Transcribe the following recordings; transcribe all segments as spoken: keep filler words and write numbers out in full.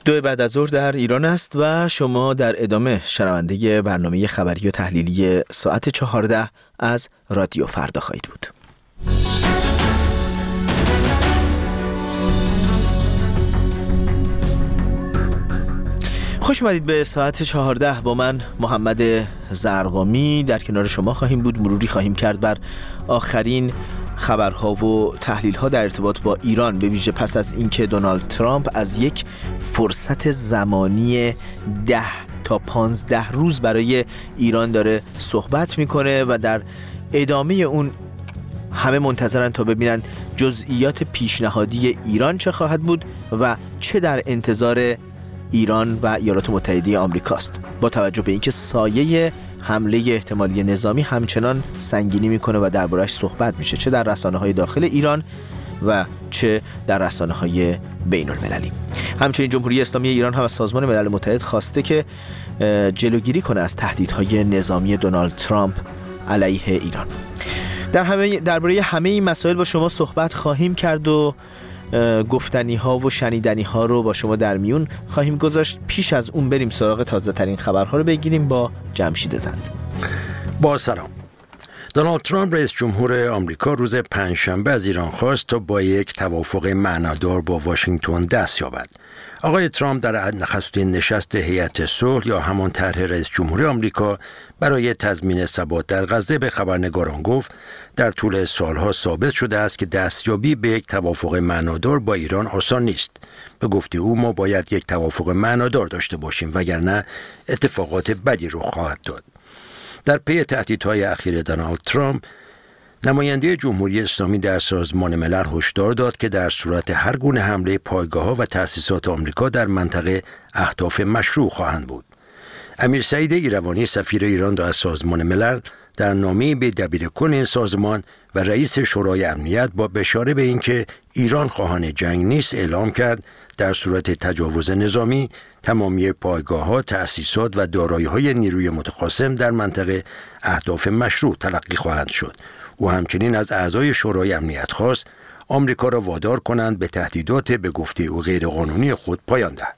دو بعد از ظهر در ایران است و شما در ادامه شنونده برنامه خبری و تحلیلی ساعت چهارده از رادیو فردا خواهید بود. خوش اومدید به ساعت چهارده. با من محمد زرقامی در کنار شما خواهیم بود. مروری خواهیم کرد بر آخرین خبرها و تحلیل‌ها در ارتباط با ایران، به ویژه پس از اینکه دونالد ترامپ از یک فرصت زمانی ده تا پانزده روز برای ایران داره صحبت میکنه و در ادامه اون همه منتظرن تا ببینن جزئیات پیشنهادی ایران چه خواهد بود و چه در انتظار ایران و ایالات متحده آمریکاست، با توجه به اینکه سایه حمله احتمالی نظامی همچنان سنگینی میکنه و درباره‌اش صحبت میشه، چه در رسانه‌های داخل ایران و چه در رسانه‌های بین المللی. همچنین جمهوری اسلامی ایران هم از سازمان ملل متحد خواسته که جلوگیری کنه از تهدیدهای نظامی دونالد ترامپ علیه ایران. در همه درباره همه این مسائل با شما صحبت خواهیم کرد و گفتنی ها و شنیدنی ها رو با شما در میون خواهیم گذاشت. پیش از اون بریم سراغ تازه ترین خبرها رو بگیریم با جمشید زند. با سلام. دونالد ترامپ رئیس جمهور آمریکا روز پنجشنبه از ایران خواست تا با یک توافق معنادار با واشنگتن دست یابد. آقای ترامپ در نخستین نشست هیئت صلح یا همان طرح رئیس جمهور آمریکا برای تضمین ثبات در غزه به خبرنگاران گفت در طول سالها ثابت شده است که دستیابی به یک توافق معنادار با ایران آسان نیست. به گفته او ما باید یک توافق معنادار داشته باشیم وگرنه اتفاقات بدی رخ خواهد داد. در پی تهدیدهای اخیر دونالد ترامپ، نماینده جمهوری اسلامی در سازمان ملل هشدار داد که در صورت هر گونه حمله پایگاه‌ها و تأسیسات آمریکا در منطقه اهداف مشروع خواهند بود. امیر سعید ایروانی سفیر ایران در سازمان ملل در نامه‌ای به دبیرکل این سازمان و رئیس شورای امنیت با اشاره به اینکه ایران خواهان جنگ نیست اعلام کرد در صورت تجاوز نظامی تمامی پایگاه‌ها، تأسیسات و دارایی‌های نیروی متخاصم در منطقه اهداف مشروع تلقی خواهند شد. او همچنین از اعضای شورای امنیت خواست آمریکا را وادار کنند به تهدیدات به گفته او غیرقانونی خود پایان دهد.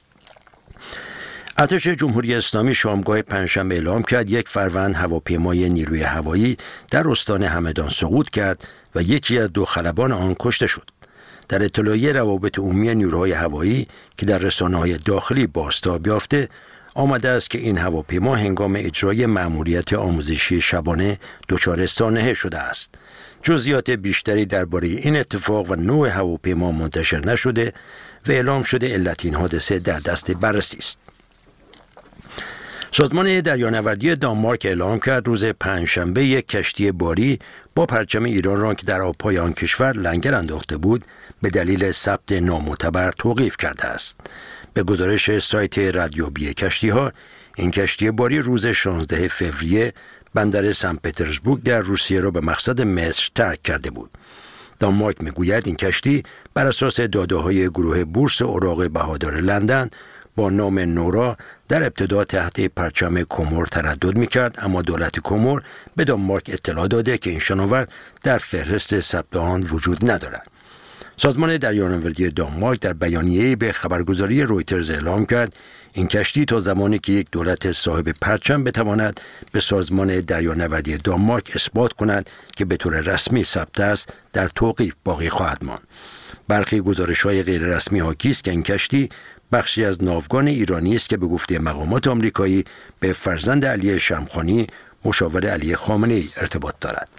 ارتش جمهوری اسلامی شامگاه پنجشنبه اعلام کرد یک فروند هواپیمای نیروی هوایی در استان همدان سقوط کرد و یکی از دو خلبان آن کشته شد. در اطلاعیه روابط عمومی نیروهای هوایی که در رسانه‌های داخلی بازتاب یافته آمده است که این هواپیما هنگام اجرای مأموریت آموزشی شبانه دچار سانحه شده است. جزئیات بیشتری درباره این اتفاق و نوع هواپیما منتشر نشده و اعلام شده علت این حادثه در دست بررسی است. سازمان دریانوردی دانمارک اعلام کرد روز پنجشنبه یک کشتی باری با پرچم ایران را که در آبهای آن کشور لنگر انداخته بود به دلیل ثبت نامعتبر توقیف کرده است. به گزارش سایت ردیابی کشتی‌ها، این کشتی باری روز شانزدهم فوریه بندر سن پترزبورگ در روسیه را به مقصد مصر ترک کرده بود. دانمارک میگوید این کشتی بر اساس داده‌های گروه بورس اوراق بهادار لندن با نام نورا در ابتدا تحت پرچم کومور تردد می‌کرد، اما دولت کومور به دانمارک اطلاع داده که این شناور در فهرست ثبت آن وجود ندارد. سازمان دریانوردی دانمارک در بیانیه‌ای به خبرگزاری رویترز اعلام کرد این کشتی تا زمانی که یک دولت صاحب پرچم بتواند به سازمان دریانوردی دانمارک اثبات کند که به طور رسمی ثبت است در توقیف باقی خواهد ماند. برخی گزارش‌های غیررسمی حاکی است که این کشتی بخشی از ناوگان ایرانی است که به گفته مقامات آمریکایی به فرزند علی شمخانی مشاور علی خامنه‌ای ارتباط دارد.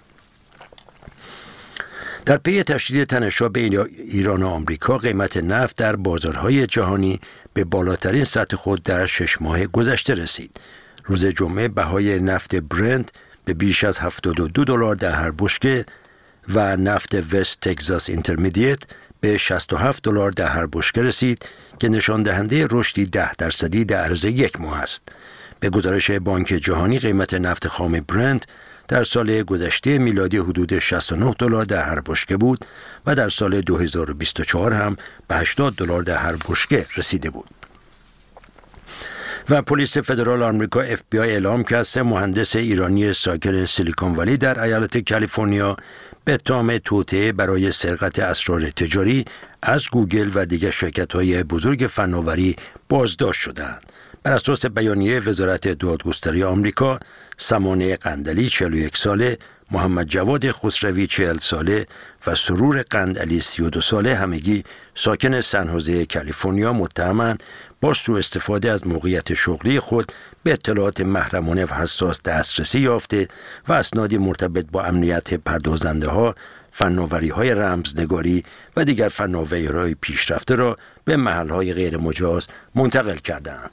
در پی تشدید تنش‌ها بین ایران و آمریکا، قیمت نفت در بازارهای جهانی به بالاترین سطح خود در شش ماه گذشته رسید. روز جمعه بهای نفت برنت به بیش از هفتاد و دو دلار در هر بشکه و نفت وست تگزاس اینترمدیت به شصت و هفت دلار در هر بشکه رسید که نشان دهنده رشدی ده درصدی در عرض یک ماه است. به گزارش بانک جهانی قیمت نفت خام برنت در سال گذشته میلادی حدود شصت و نه دلار در هر بشکه بود و در سال دو هزار و بیست و چهار هم به هشتاد دلار در هر بشکه رسیده بود. و پلیس فدرال آمریکا اف بی آی اعلام کرد سه مهندس ایرانی ساکن سیلیکون ولی در ایالت کالیفرنیا به اتهام توطئه برای سرقت اسرار تجاری از گوگل و دیگر شرکت‌های بزرگ فناوری بازداشت شدند. بر اساس بیانیه وزارت دادگستری آمریکا، سمانه قندلی چهل و یک ساله، محمد جواد خسروی چهل ساله و سرور قندعلی سی و دو ساله همگی ساکن سن‌حوزه کالیفرنیا متهمند با سوء استفاده از موقعیت شغلی خود به اطلاعات محرمانه و حساس دسترسی یافته و اسنادی مرتبط با امنیت پردازنده ها، فناوری های رمزنگاری و دیگر فناوری های پیشرفته را به محل های غیر مجاز منتقل کردند.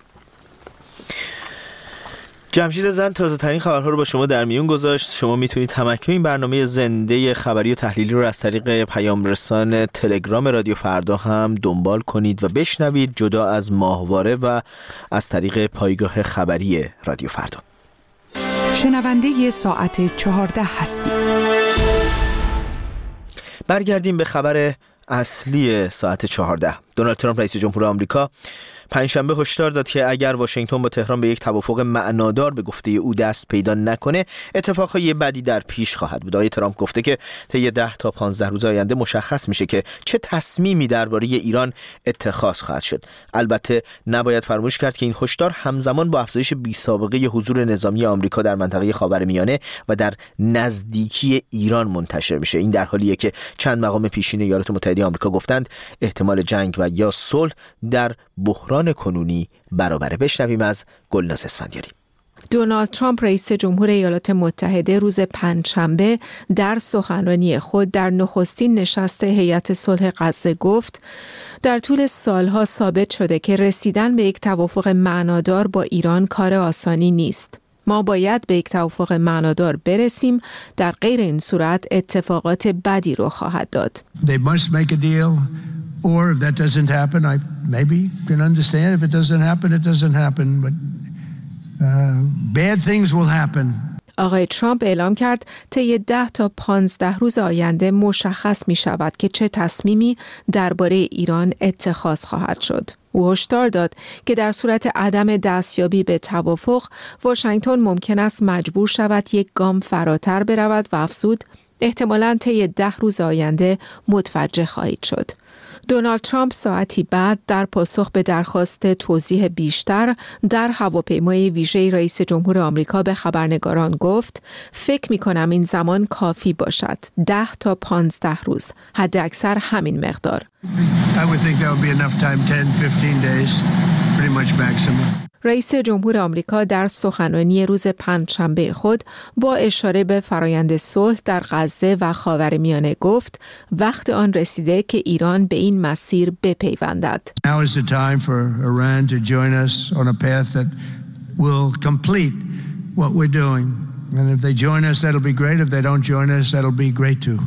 جمشید زند تازه ترین خبرها رو با شما در میون گذاشت. شما میتونید تمکن این برنامه زنده خبری و تحلیلی رو از طریق پیام رسان تلگرام رادیو فردا هم دنبال کنید و بشنوید، جدا از ماهواره و از طریق پایگاه خبری رادیو فردا. شنونده ساعت چهارده هستید. برگردیم به خبر اصلی ساعت چهارده. دونالد ترامپ رئیس جمهور آمریکا پنجشنبه هشدار داد که اگر واشنگتن با تهران به یک توافق معنادار به گفته او دست پیدا نکنه، اتفاقهای بدی در پیش خواهد بود. آقای ترامپ گفته که طی ده تا پانزده روز آینده مشخص میشه که چه تصمیمی درباره ایران اتخاذ خواهد شد. البته نباید فراموش کرد که این هشدار همزمان با افزایش بی‌سابقه حضور نظامی آمریکا در منطقه خاورمیانه و در نزدیکی ایران منتشر میشه. این در حالیه که چند مقام پیشین ایالات متحده آمریکا گفتند احتمال جنگ و یا صلح در بحران کنونی برابره. بشنویم از گلناز اسفندیاری. دونالد ترامپ رئیس جمهور ایالات متحده روز پنجشنبه در سخنرانی خود در نخستین نشست هیئت صلح غزه گفت در طول سالها ثابت شده که رسیدن به یک توافق معنادار با ایران کار آسانی نیست. ما باید به یک توافق معنادار برسیم، در غیر این صورت اتفاقات بدی رو خواهد داد. They must make a deal. Or if that doesn't happen, I maybe can understand. If it doesn't happen, it doesn't happen. But uh, bad things will happen. آقای ترامپ اعلام کرد طی ده تا پانزده روز آینده مشخص می شود که چه تصمیمی درباره ایران اتخاذ خواهد شد. او هشدار داد که در صورت عدم دستیابی به توافق، واشنگتن ممکن است مجبور شود یک گام فراتر برود و افزود احتمالاً طی ده روز آینده متوجه خواهید شد. دونالد ترامپ ساعتی بعد در پاسخ به درخواست توضیح بیشتر در هواپیمای ویژه رئیس جمهور آمریکا به خبرنگاران گفت فکر می کنم این زمان کافی باشد. ده تا پانزده روز. حد اکثر همین مقدار. I would think that would be enough time, ten, fifteen days, pretty much maximum. رئیس جمهور آمریکا در سخنرانی روز پنجشنبه خود با اشاره به فرایند صلح در غزه و خاورمیانه گفت وقت آن رسیده که ایران به این مسیر بپیوندد. Now is the time for Iran to join us on a path that will complete what we're doing. And if they join us, that'll be great. If they don't join us, that'll be great too.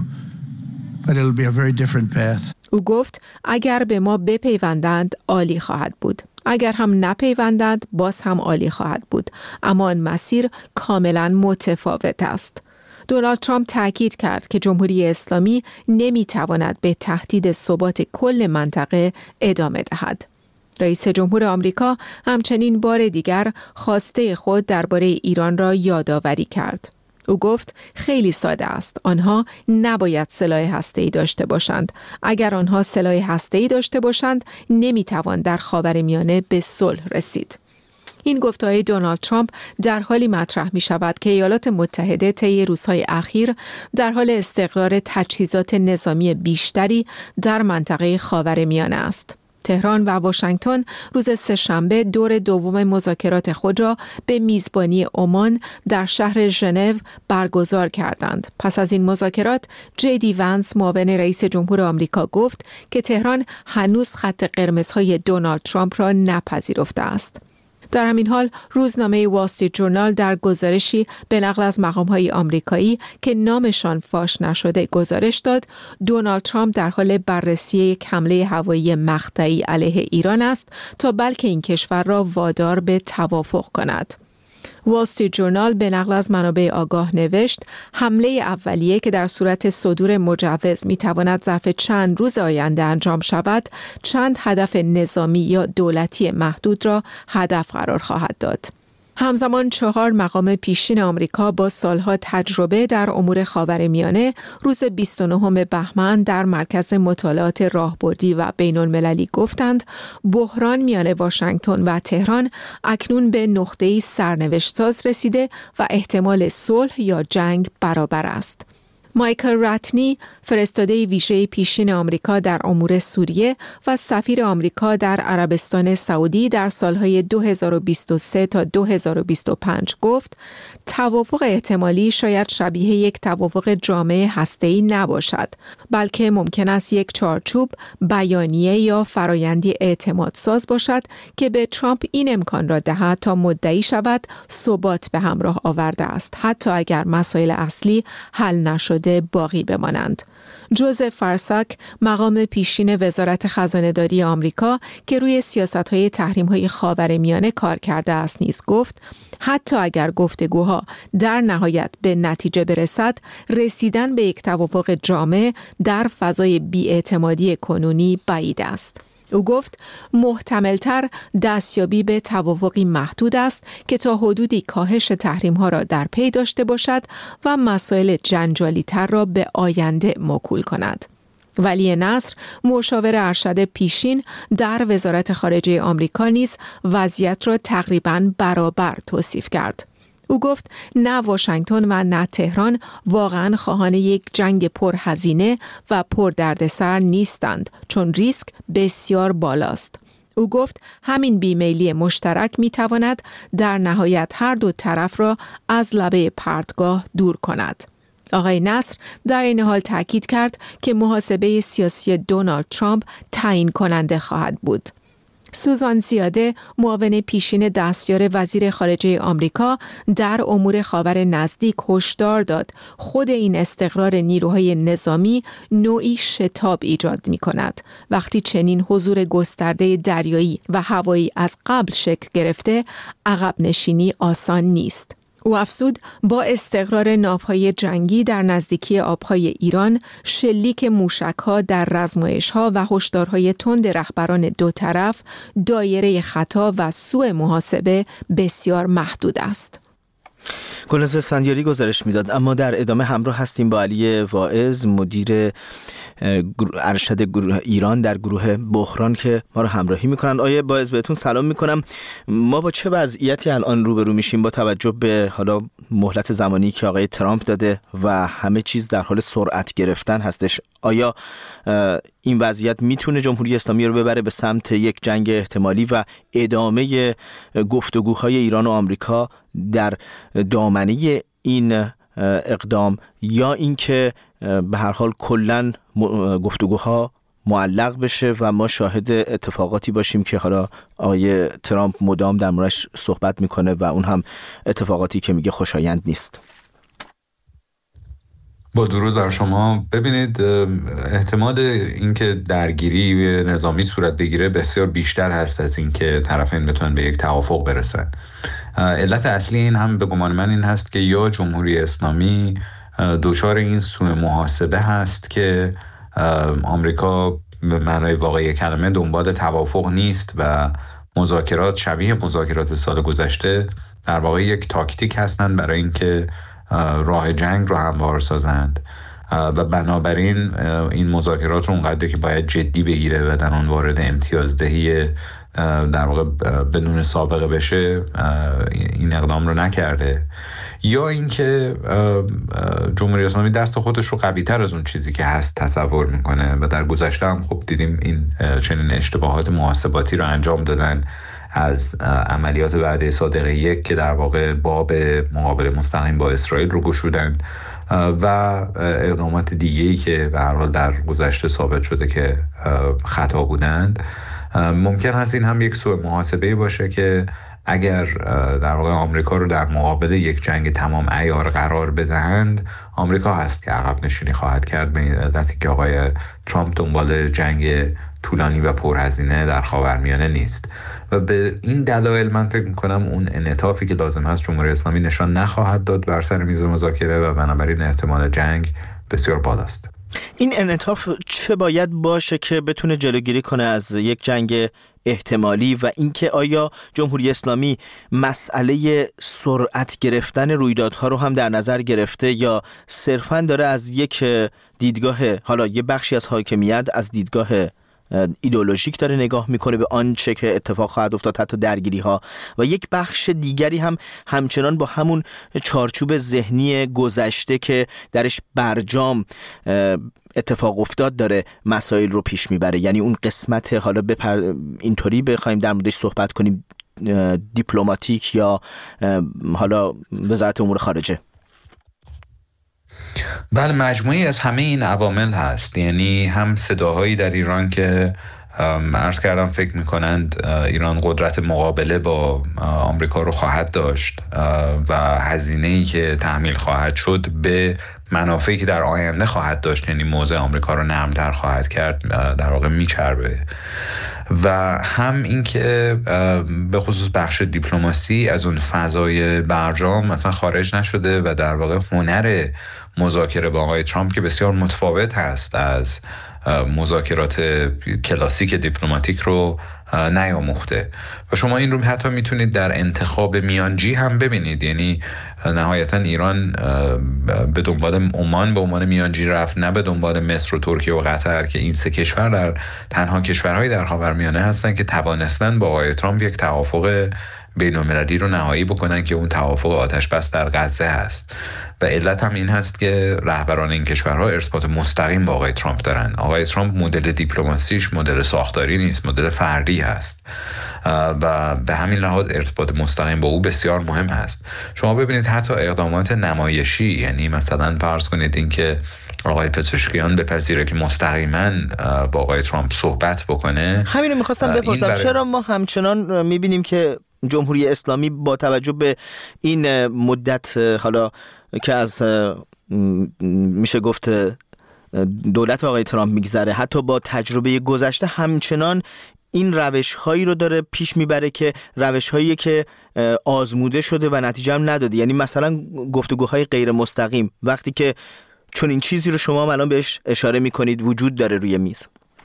But it'll be a very different path. او گفت اگر به ما بپیوندند عالی خواهد بود. اگر هم نپیوندند باز هم عالی خواهد بود. اما آن مسیر کاملا متفاوت است. دونالد ترامپ تاکید کرد که جمهوری اسلامی نمیتواند به تهدید ثبات کل منطقه ادامه دهد. رئیس جمهور آمریکا همچنین بار دیگر خواسته خود درباره ایران را یادآوری کرد. او گفت خیلی ساده است. آنها نباید سلاح هسته‌ای داشته باشند. اگر آنها سلاح هسته‌ای داشته باشند، نمیتوان در خاورمیانه به صلح رسید. این گفته‌های دونالد ترامپ در حالی مطرح می شود که ایالات متحده طی روزهای اخیر در حال استقرار تجهیزات نظامی بیشتری در منطقه خاورمیانه است. تهران و واشنگتن روز سه‌شنبه دور دوم مذاکرات خود را به میزبانی عمان در شهر ژنو برگزار کردند. پس از این مذاکرات، جی دی ونس معاون رئیس جمهور آمریکا گفت که تهران هنوز خط قرمزهای دونالد ترامپ را نپذیرفته است. در همین حال روزنامه وال استریت جورنال در گزارشی به نقل از مقام‌های آمریکایی که نامشان فاش نشده گزارش داد دونالد ترامپ در حال بررسی یک حمله هوایی مقطعی علیه ایران است تا بلکه این کشور را وادار به توافق کند. وال استریت جورنال به نقل از منابع آگاه نوشت حمله اولیه که در صورت صدور مجوز میتواند ظرف چند روز آینده انجام شود، چند هدف نظامی یا دولتی محدود را هدف قرار خواهد داد. همزمان چهار مقام پیشین آمریکا با سالها تجربه در امور خاورمیانه روز بیست و نهم بهمن در مرکز مطالعات راهبردی و بین‌المللی گفتند بحران میان واشنگتن و تهران اکنون به نقطه‌ای سرنوشت‌ساز رسیده و احتمال صلح یا جنگ برابر است. مایکل راتنی، فرستاده ویژه پیشین آمریکا در امور سوریه و سفیر آمریکا در عربستان سعودی در سالهای دو هزار و بیست و سه تا دو هزار و بیست و پنج گفت توافق احتمالی شاید شبیه یک توافق جامع هسته‌ای نباشد، بلکه ممکن است یک چارچوب، بیانیه یا فرایندی اعتماد ساز باشد که به ترامپ این امکان را دهد تا مدعی شود ثبات به همراه آورده است، حتی اگر مسائل اصلی حل نشده باقی بمانند. جوزف فرساک، مقام پیشین وزارت خزانه‌داری آمریکا که روی سیاست‌های تحریم‌های خاورمیانه کار کرده است نیز گفت حتی اگر گفتگوها در نهایت به نتیجه برسد، رسیدن به یک توافق جامع در فضای بی‌اعتمادی کنونی بعید است. او گفت محتملتر دستیابی به توافقی محدود است که تا حدودی کاهش تحریم‌ها را در پی داشته باشد و مسائل جنجالی‌تر را به آینده موکول کند. ولی نصر، مشاور ارشد پیشین در وزارت خارجه آمریکا نیز وضعیت را تقریباً برابر توصیف کرد. او گفت نه واشنگتن و نه تهران واقعاً خواهان یک جنگ پرهزینه و پردردسر نیستند، چون ریسک بسیار بالاست. او گفت همین بیمیلی مشترک میتواند در نهایت هر دو طرف را از لبه پرتگاه دور کند. آقای نصر در این حال تاکید کرد که محاسبه سیاسی دونالد ترامپ تعیین کننده خواهد بود. سوزان زیاده، معاون پیشین دستیار وزیر خارجه آمریکا در امور خاور نزدیک هشدار داد خود این استقرار نیروهای نظامی نوعی شتاب ایجاد می کند. وقتی چنین حضور گسترده دریایی و هوایی از قبل شکل گرفته، عقب نشینی آسان نیست. او افزود با استقرار ناوهای جنگی در نزدیکی آبهای ایران، شلیک موشک‌ها در رزمایش‌ها و هشدارهای تند رهبران دو طرف، دایره خطا و سوء محاسبه بسیار محدود است. گلناز اسفندیاری گزارش میداد. اما در ادامه همراه هستیم با علی واعظ، مدیر ارشد گروه ایران در گروه بحران که ما رو همراهی میکنن. آیه واعظ بهتون سلام میکنم. ما با چه وضعیتی الان روبرو میشیم با توجه به حالا مهلت زمانی که آقای ترامپ داده و همه چیز در حال سرعت گرفتن هستش؟ آیا این وضعیت میتونه جمهوری اسلامی رو ببره به سمت یک جنگ احتمالی و ادامه گفتگوهای ایران و آمریکا در دامنه این اقدام، یا اینکه به هر حال کلاً گفتگوها معلق بشه و ما شاهد اتفاقاتی باشیم که حالا آقای ترامپ مدام در موردش صحبت میکنه و اون هم اتفاقاتی که میگه خوشایند نیست؟ با درود بر شما. ببینید، احتمال اینکه درگیری نظامی صورت بگیره بسیار بیشتر هست از اینکه طرفین بتونن به یک توافق برسن. علت اصلی این هم به گمان من این هست که یا جمهوری اسلامی دچار این سوء محاسبه هست که آمریکا به معنای واقعی کلمه دنبال توافق نیست و مذاکرات شبیه مذاکرات سال گذشته در واقع یک تاکتیک هستند برای اینکه راه جنگ رو هموار سازند و بنابراین این مذاکرات رو اونقدر که باید جدی بگیره و در اون وارد امتیازدهی در واقع بدون سابقه بشه این اقدام رو نکرده، یا اینکه جمهوری اسلامی دست خودش رو قوی‌تر از اون چیزی که هست تصور میکنه و در گذشته هم خب دیدیم این چنین اشتباهات محاسباتی رو انجام دادن از عملیات وعده صادقه یک که در واقع باب مقابله مستقیم با اسرائیل رو گشودن و اقدامات دیگه‌ای که به هر حال در گذشته ثابت شده که خطا بودند. ممکن هست این هم یک سوء محاسبه باشه که اگر در واقع آمریکا رو در مقابل یک جنگ تمام عیار قرار بدهند، آمریکا هست که عقب نشینی خواهد کرد، به این علتی که آقای ترامپ دنبال جنگ طولانی و پرهزینه در خاورمیانه نیست و به این دلایل من فکر میکنم اون انعطافی که لازم هست جمهوری اسلامی نشان نخواهد داد بر سر میز مذاکره و بنابراین احتمال جنگ بسیار بالاست. این انعطاف چه باید باشه که بتونه جلوگیری کنه از یک جنگ احتمالی و اینکه آیا جمهوری اسلامی مسئله سرعت گرفتن رویدادها رو هم در نظر گرفته یا صرفاً داره از یک دیدگاه، حالا یه بخشی از حاکمیت از دیدگاه ایدئولوژیک داره نگاه میکنه به آنچه که اتفاق خواهد افتاد، حتی درگیری ها، و یک بخش دیگری هم همچنان با همون چارچوب ذهنی گذشته که درش برجام اتفاق افتاد داره مسائل رو پیش میبره؟ یعنی اون قسمت، حالا بپر... اینطوری بخوایم در موردش صحبت کنیم، دیپلماتیک یا حالا وزارت امور خارجه. بله، مجموعی از همه این عوامل هست. یعنی هم صداهایی در ایران که عرض کردم فکر میکنند ایران قدرت مقابله با آمریکا رو خواهد داشت و هزینه‌ای که تحمیل خواهد شد به منافعی که در آینده خواهد داشت، یعنی موضع آمریکا رو نرم‌تر خواهد کرد، در واقع میچربه. و هم این که به خصوص بخش دیپلماسی از اون فضای برجام مثلا خارج نشده و در واقع هنر مذاکره با آقای ترامپ که بسیار متفاوت هست از مذاکرات کلاسیک دیپلماتیک رو نیاموخته و شما این رو حتی میتونید در انتخاب میانجی هم ببینید. یعنی نهایتا ایران به دنبال عمان به عنوان میانجی رفت، نه به دنبال مصر و ترکیه و قطر که این سه کشور در تنها کشورهای در خاورمیانه هستن که توانستن با آقای ترامپ یک توافق بین‌المللی رو نهایی بکنن که اون توافق آتش بس در غزه هست. و علت هم این هست که رهبران این کشورها ارتباط مستقیم با آقای ترامپ دارن. آقای ترامپ مدل دیپلماسیش مدل ساختاری نیست، مدل فردی هست و به همین لحاظ ارتباط مستقیم با او بسیار مهم هست. شما ببینید حتی اقدامات نمایشی، یعنی مثلا فرض کنید این که آقای پزشکیان بپذیره که مستقیما با آقای ترامپ صحبت بکنه. همین رو میخواستم بپرسم، برای... چرا ما همچنان میبینیم که جمهوری اسلامی با توجه به این مدت حالا که از میشه گفت دولت آقای ترامپ میگذره، حتی با تجربه گذشته همچنان این روش هایی رو داره پیش میبره که روش هایی که آزموده شده و نتیجه هم نداده؟ یعنی مثلا گفتگوهای غیر مستقیم، وقتی که چون این چیزی رو شما هم الان بهش اشاره میکنید وجود داره روی میز.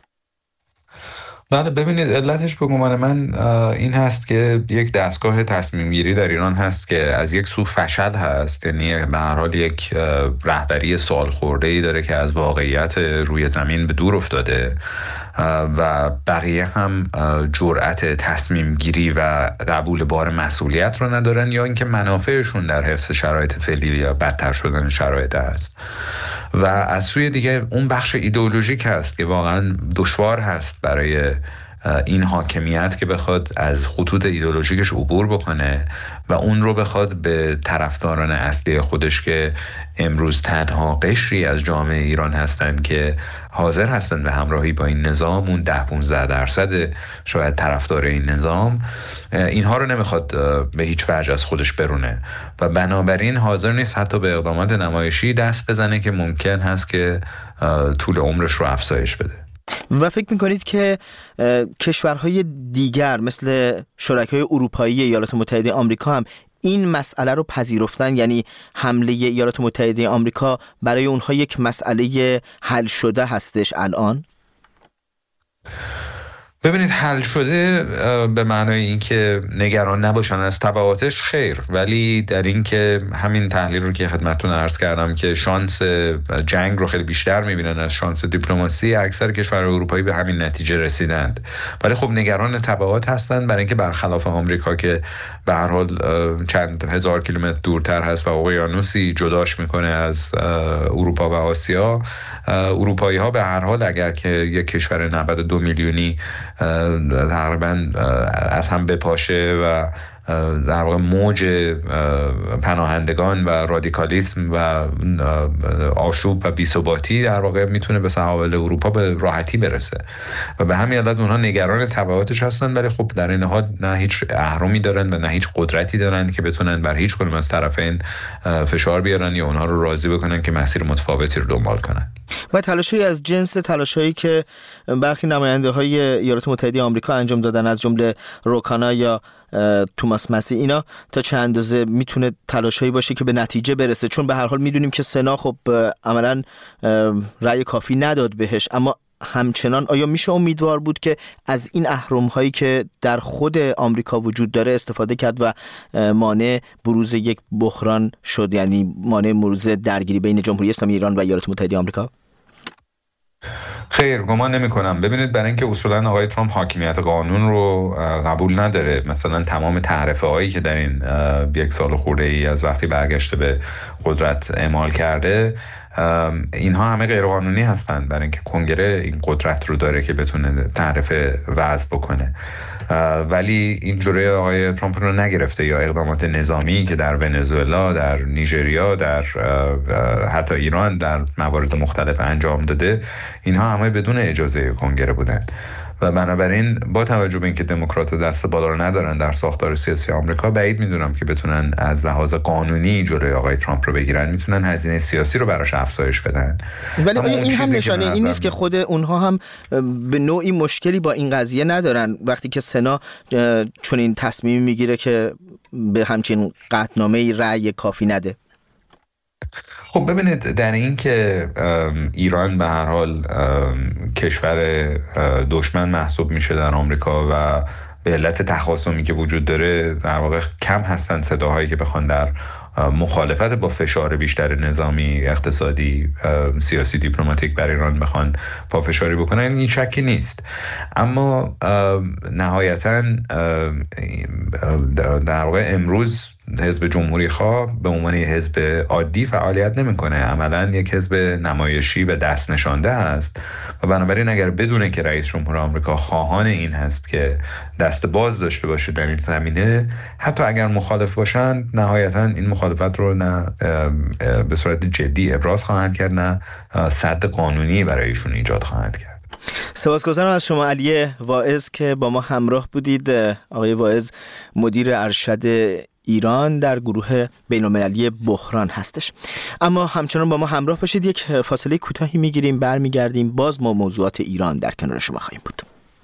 بله، ببینید علتش به گمان من این هست که یک دستگاه تصمیم گیری در ایران هست که از یک سو فشل هست، یعنی به هر حال یک رهبری سوال خورده‌ای داره که از واقعیت روی زمین به دور افتاده و بقیه هم جرأت تصمیم گیری و قبول بار مسئولیت رو ندارن، یا اینکه منافعشون در حفظ شرایط فعلی یا بدتر شدن شرایط است. و از سوی دیگه اون بخش ایدئولوژیک هست که واقعا دشوار هست برای این حاکمیت که بخواد از خطوط ایدئولوژیکش عبور بکنه و اون رو بخواد به طرفداران اصلی خودش که امروز تنها قشری از جامعه ایران هستند که حاضر هستند به همراهی با این نظام، اون ده پونزده درصد شاید طرفدار این نظام، اینها رو نمیخواد به هیچ وجه از خودش برونه و بنابراین حاضر نیست حتی به اقدامات نمایشی دست بزنه که ممکن هست که طول عمرش رو افزایش بده. و فکر میکنید که کشورهای دیگر مثل شرکای اروپایی ایالات متحده آمریکا هم این مسئله رو پذیرفتن؟ یعنی حمله ایالات متحده آمریکا برای اونها یک مسئله حل شده هستش الان؟ ببینید، حل شده به معنای این که نگران نباشن از تبعاتش، خیر، ولی در این که همین تحلیل رو که خدمتتون عرض کردم که شانس جنگ رو خیلی بیشتر میبینن از شانس دیپلماسی، اکثر کشورهای اروپایی به همین نتیجه رسیدند. ولی خب نگران تبعات هستن، برای اینکه برخلاف آمریکا که به هر حال چند هزار کیلومتر دورتر هست و اقیانوسی جداش میکنه از اروپا و آسیا، اروپایی ها به هر حال اگر که یک کشور نود و دو میلیونی تقریبا از هم بپاشه و در واقع موج پناهندگان و رادیکالیسم و آشوب و بی‌ثباتی در واقع میتونه به سواحل اروپا به راحتی برسه و به همین علت اونها نگران تبعاتش هستن، ولی خب در این حال نه هیچ اهرمی دارن و نه هیچ قدرتی دارن که بتونن بر هیچ کدوم از طرفین فشار بیارن یا اونها رو راضی بکنن که مسیر متفاوتی رو دنبال کنن. و تلاشی از جنس تلاشایی که برخی نماینده‌های ایالات متحده آمریکا انجام دادن، از جمله روکانا یا توماس مسی، اینا تا چه اندازه میتونه تلاشایی باشه که به نتیجه برسه؟ چون به هر حال میدونیم که سنا خب عملاً رأی کافی نداد بهش، اما همچنان آیا میشه امیدوار بود که از این اهرم هایی که در خود آمریکا وجود داره استفاده کرد و مانع بروز یک بحران شد، یعنی مانع بروز درگیری بین جمهوری اسلامی ایران و ایالات متحده آمریکا؟ خیر، گمان نمی کنم. ببینید، برای اینکه اصولا آقای ترامپ حاکمیت قانون رو قبول نداره، مثلا تمام تعرفه هایی که در این یک سال خورده ای از وقتی برگشته به قدرت اعمال کرده، اینها همه غیر قانونی هستند، برای اینکه کنگره این قدرت رو داره که بتونه تعرفه وضع بکنه. ولی این جلوی آقای ترامپ رو نگرفته، یا اقدامات نظامی که در ونزوئلا، در نیجریه، در حتی ایران در موارد مختلف انجام داده، اینها همه بدون اجازه کنگره بودند. و بنابراین با توجه به اینکه دموکرات‌ها دست بالا رو ندارن در ساختار سیاسی آمریکا، بعید میدونم که بتونن از لحاظ قانونی جلوی آقای ترامپ رو بگیرن. میتونن هزینه سیاسی رو براش افزایش بدن. ولی این هم نشانه این نیست که خود اونها هم به نوعی مشکلی با این قضیه ندارن وقتی که سنا چون این تصمیم میگیره که به همچین قطعنامه‌ای رأی کافی نده؟ خب ببینید، در این که ایران به هر حال کشور دشمن محسوب میشه در آمریکا و به علت تخاصمی که وجود داره در واقع کم هستن صداهایی که بخوان در مخالفت با فشار بیشتر نظامی، اقتصادی، سیاسی، دیپلماتیک بر ایران بخوان پافشاری بکنن، این شکی نیست. اما نهایتاً در واقع امروز حزب جمهوری خواه به عنوان حزب عادی فعالیت نمیکنه، عملاً یک حزب نمایشی و دست نشانده است و بنابراین اگر بدونه که رئیس جمهور آمریکا خواهان این هست که دست باز داشته باشه در این زمینه، حتی اگر مخالف باشند نهایتاً این مخالفت رو نه به صورت جدی ابراز خواهند کرد، نه سد قانونی برایشون ایجاد خواهند کرد. سپاسگزارم از شما علی واعظ که با ما همراه بودید. آقای واعظ مدیر ارشد ایران در گروه بین‌المللی بحران هستش. اما همچنان با ما همراه باشید، یک فاصله کوتاهی میگیریم، برمیگردیم، باز ما موضوعات ایران در کنار شما خواهیم بود.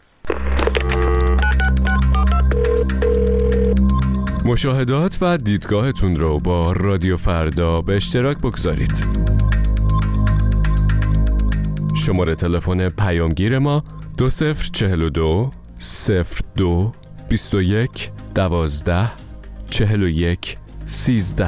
مشاهدات و دیدگاهتون رو با رادیو فردا به اشتراک بگذارید. شماره تلفن پیامگیر ما دو صفر چهل و دو صفر دو بیست و یک دوازده چهل و یک سیزده.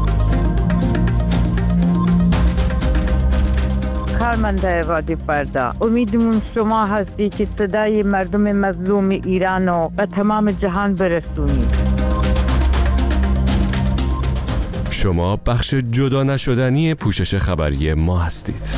کارمنده رادیو فردا، امیدمون شما هستی که صدای مردم مظلوم ایران رو به تمام جهان برسونید. شما بخش جدا نشدنی پوشش خبری ما هستید.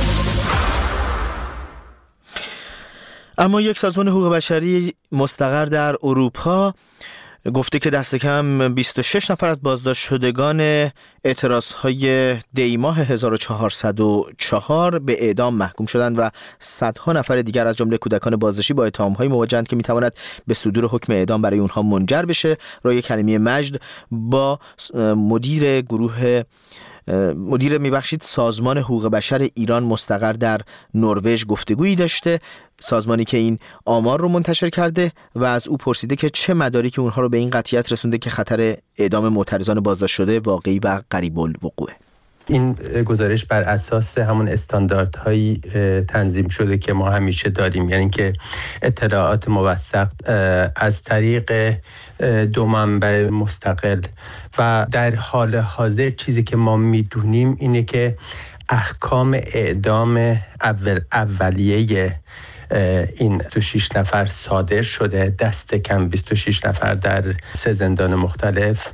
اما یک سازمان حقوق بشری مستقر در اروپا گفته که دست کم بیست و شش نفر از بازداشت شدگان اعتراضهای دی ماه هزار و چهارصد و چهار به اعدام محکوم شدند و صدها نفر دیگر از جمله کودکان بازداشتی با اتهام‌های مواجهند که می‌تواند به صدور حکم اعدام برای اونها منجر بشه. رای کریمی مجد با مدیر گروه مدیر میبخشید سازمان حقوق بشر ایران مستقر در نروژ گفتگویی داشته، سازمانی که این آمار رو منتشر کرده و از او پرسیده که چه مدارکی اونها رو به این قطعیت رسونده که خطر اعدام معترضان بازداشت شده واقعی و قریب الوقوعه. این گزارش بر اساس همون استانداردهایی تنظیم شده که ما همیشه داریم، یعنی که اطلاعات موثق از طریق دو منبع مستقل و در حال حاضر چیزی که ما میدونیم اینه که احکام اعدام اول اولیه این بیست و شش نفر صادر شده، دست کم بیست و شش نفر در سه زندان مختلف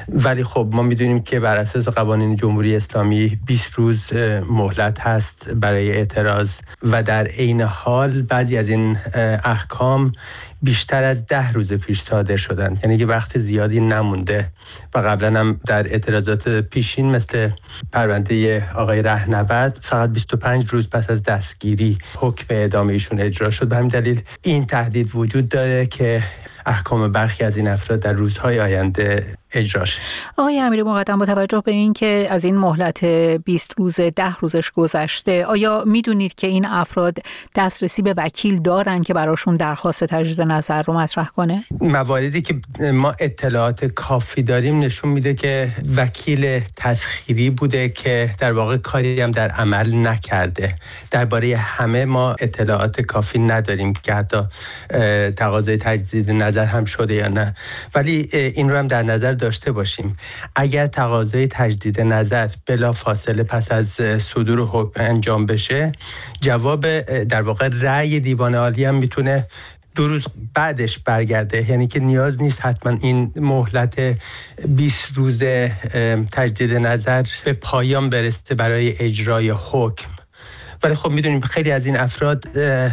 ولی خب ما میدونیم که بر اساس قوانین جمهوری اسلامی بیست روز مهلت هست برای اعتراض و در عین حال بعضی از این احکام بیشتر از ده روز پیش صادر شدن، یعنی که وقت زیادی نمونده و قبلا هم در اعتراضات پیشین مثل پرونده آقای رهنورد فقط بیست و پنج روز پس از دستگیری حکم اعدام ایشون اجرا شد. به همین دلیل این تهدید وجود داره که احکام برخی از این افراد در روزهای آینده اجرا شد. آقای امیری مقدم، با توجه به این که از این مهلت بیست روز ده روزش گذشته، آیا میدونید که این افراد دسترسی به وکیل دارن که براشون درخواست تجدید نظر رو مطرح کنه؟ مواردی که ما اطلاعات کافی داریم نشون میده که وکیل تسخیری بوده که در واقع کاری هم در عمل نکرده. درباره همه ما اطلاعات کافی نداریم که حتی تقاضای تجدید نظر هم شده یا نه، ولی این رو هم در نظر داشته باشیم اگر تقاضای تجدید نظر بلا فاصله پس از صدور حکم انجام بشه، جواب در واقع رأی دیوان عالی هم میتونه دو روز بعدش برگرده، یعنی که نیاز نیست حتما این مهلت بیست روز تجدید نظر به پایان برسه برای اجرای حکم. ولی خب میدونیم خیلی از این افراد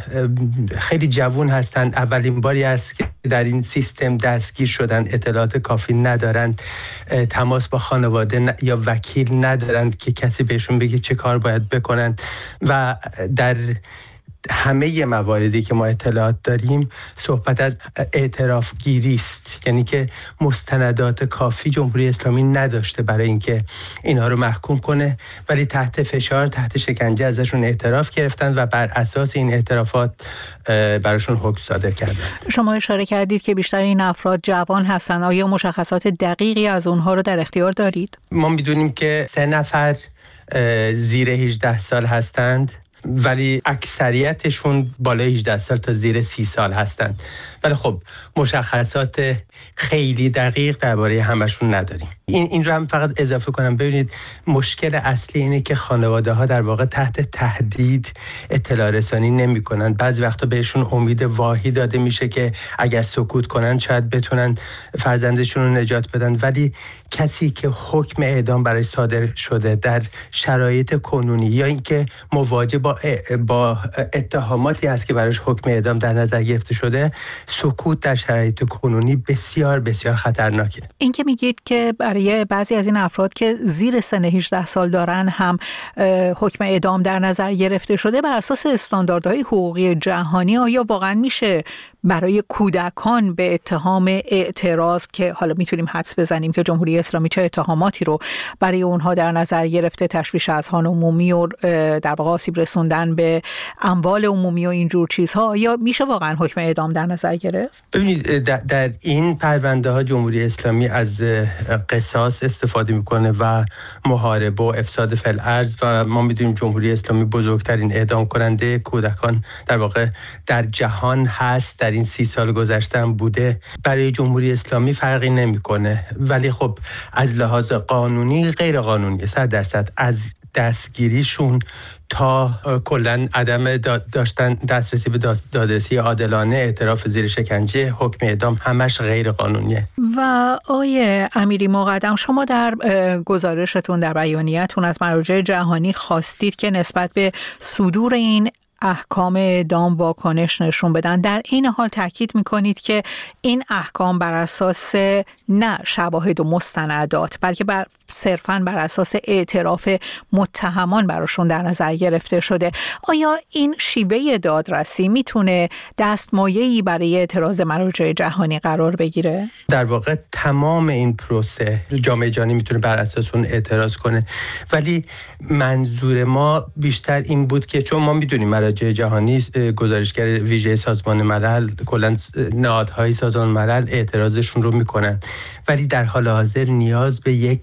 خیلی جوان هستند، اولین باری است که در این سیستم دستگیر شدن، اطلاعات کافی ندارند، تماس با خانواده یا وکیل ندارند که کسی بهشون بگه چه کار باید بکنند و در همه مواردی که ما اطلاعات داریم صحبت از اعتراف گیری است، یعنی که مستندات کافی جمهوری اسلامی نداشته برای اینکه اینها رو محکوم کنه، ولی تحت فشار، تحت شکنجه ازشون اعتراف گرفتن و بر اساس این اعترافات براشون حکم صادر کردند. شما اشاره کردید که بیشتر این افراد جوان هستن، آیا مشخصات دقیقی از اونها رو در اختیار دارید؟ ما میدونیم که سه نفر زیر هجده سال هستند، ولی اکثریتشون بالای هجده سال تا زیر سی سال هستند. ولی خب مشخصات خیلی دقیق درباره همشون نداریم. این این رو هم فقط اضافه کنم، ببینید مشکل اصلی اینه که خانواده ها در واقع تحت تهدید اطلاع رسانی نمی کنن. بعضی وقتا بهشون امید واهی داده میشه که اگر سکوت کنن شاید بتونن فرزندشون رو نجات بدن، ولی کسی که حکم اعدام برای صادر شده در شرایط کنونی یا اینکه مواجه با با اتهاماتی است که براش حکم اعدام در نظر گرفته شده، سکوت در شرایط کنونی بسیار بسیار خطرناکه. این که میگید که برای بعضی از این افراد که زیر سن هجده سال دارن هم حکم اعدام در نظر گرفته شده، بر اساس استانداردهای حقوقی جهانی آیا واقعا میشه برای کودکان به اتهام اعتراض که حالا میتونیم حدس بزنیم که جمهوری اسلامی چه اتهاماتی رو برای اونها در نظر گرفته، تشویش اذهان عمومی و در واقع آسیب رسوندن به اموال عمومی و اینجور چیزها، یا میشه واقعا حکم اعدام در نظر گرفت؟ ببینید در این پرونده ها جمهوری اسلامی از قصاص استفاده میکنه و محاربه و افساد فی الارض و ما میدونیم جمهوری اسلامی بزرگترین اعدام کننده کودکان در واقع در جهان هست، در این سی سال گذشته هم بوده. برای جمهوری اسلامی فرقی نمیکنه، ولی خب از لحاظ قانونی غیر قانونی صد درصد از دستگیریشون تا کلاً عدم داشتن دسترسی به دادرسی عادلانه، اعتراف زیر شکنجه، حکم اعدام، همش غیر قانونیه. و آقای امیری مقدم، شما در گزارشتون، در بیانیه‌تون از مراجع جهانی خواستید که نسبت به صدور این احکام اعدام واکنش نشون بدن. در این حال تاکید میکنید که این احکام بر اساس نه شواهد و مستندات بلکه بر صرفاً بر اساس اعتراف متهمان براشون در نظر گرفته شده. آیا این شیوه دادرسی میتونه دستمایه‌ای برای اعتراض مراجع جهانی قرار بگیره؟ در واقع تمام این پروسه جامعه جهانی میتونه بر اساس اون اعتراض کنه، ولی منظور ما بیشتر این بود که چون ما میدونیم مراجع جهانی گزارشگر ویژه سازمان ملل، کلاً نهادهای سازمان ملل اعتراضشون رو میکنن، ولی در حال حاضر نیاز به یک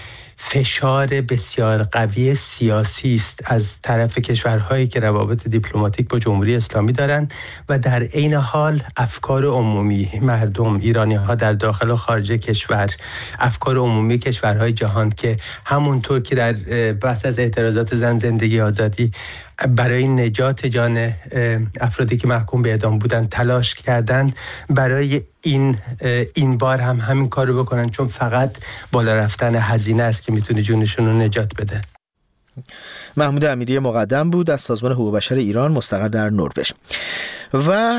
فشار بسیار قوی سیاسی است از طرف کشورهایی که روابط دیپلماتیک با جمهوری اسلامی دارند و در عین حال افکار عمومی مردم، ایرانی‌ها در داخل و خارج کشور، افکار عمومی کشورهای جهان که همونطور که در بحث از اعتراضات زن، زندگی، آزادی برای نجات جان افرادی که محکوم به اعدام بودن تلاش کردند، برای این این بار هم همین کارو بکنن، چون فقط بالا رفتن هزینه است که میتونه جونشون رو نجات بده. محمود امیری مقدم بود از سازمان حقوق بشر ایران مستقر در نروژ. و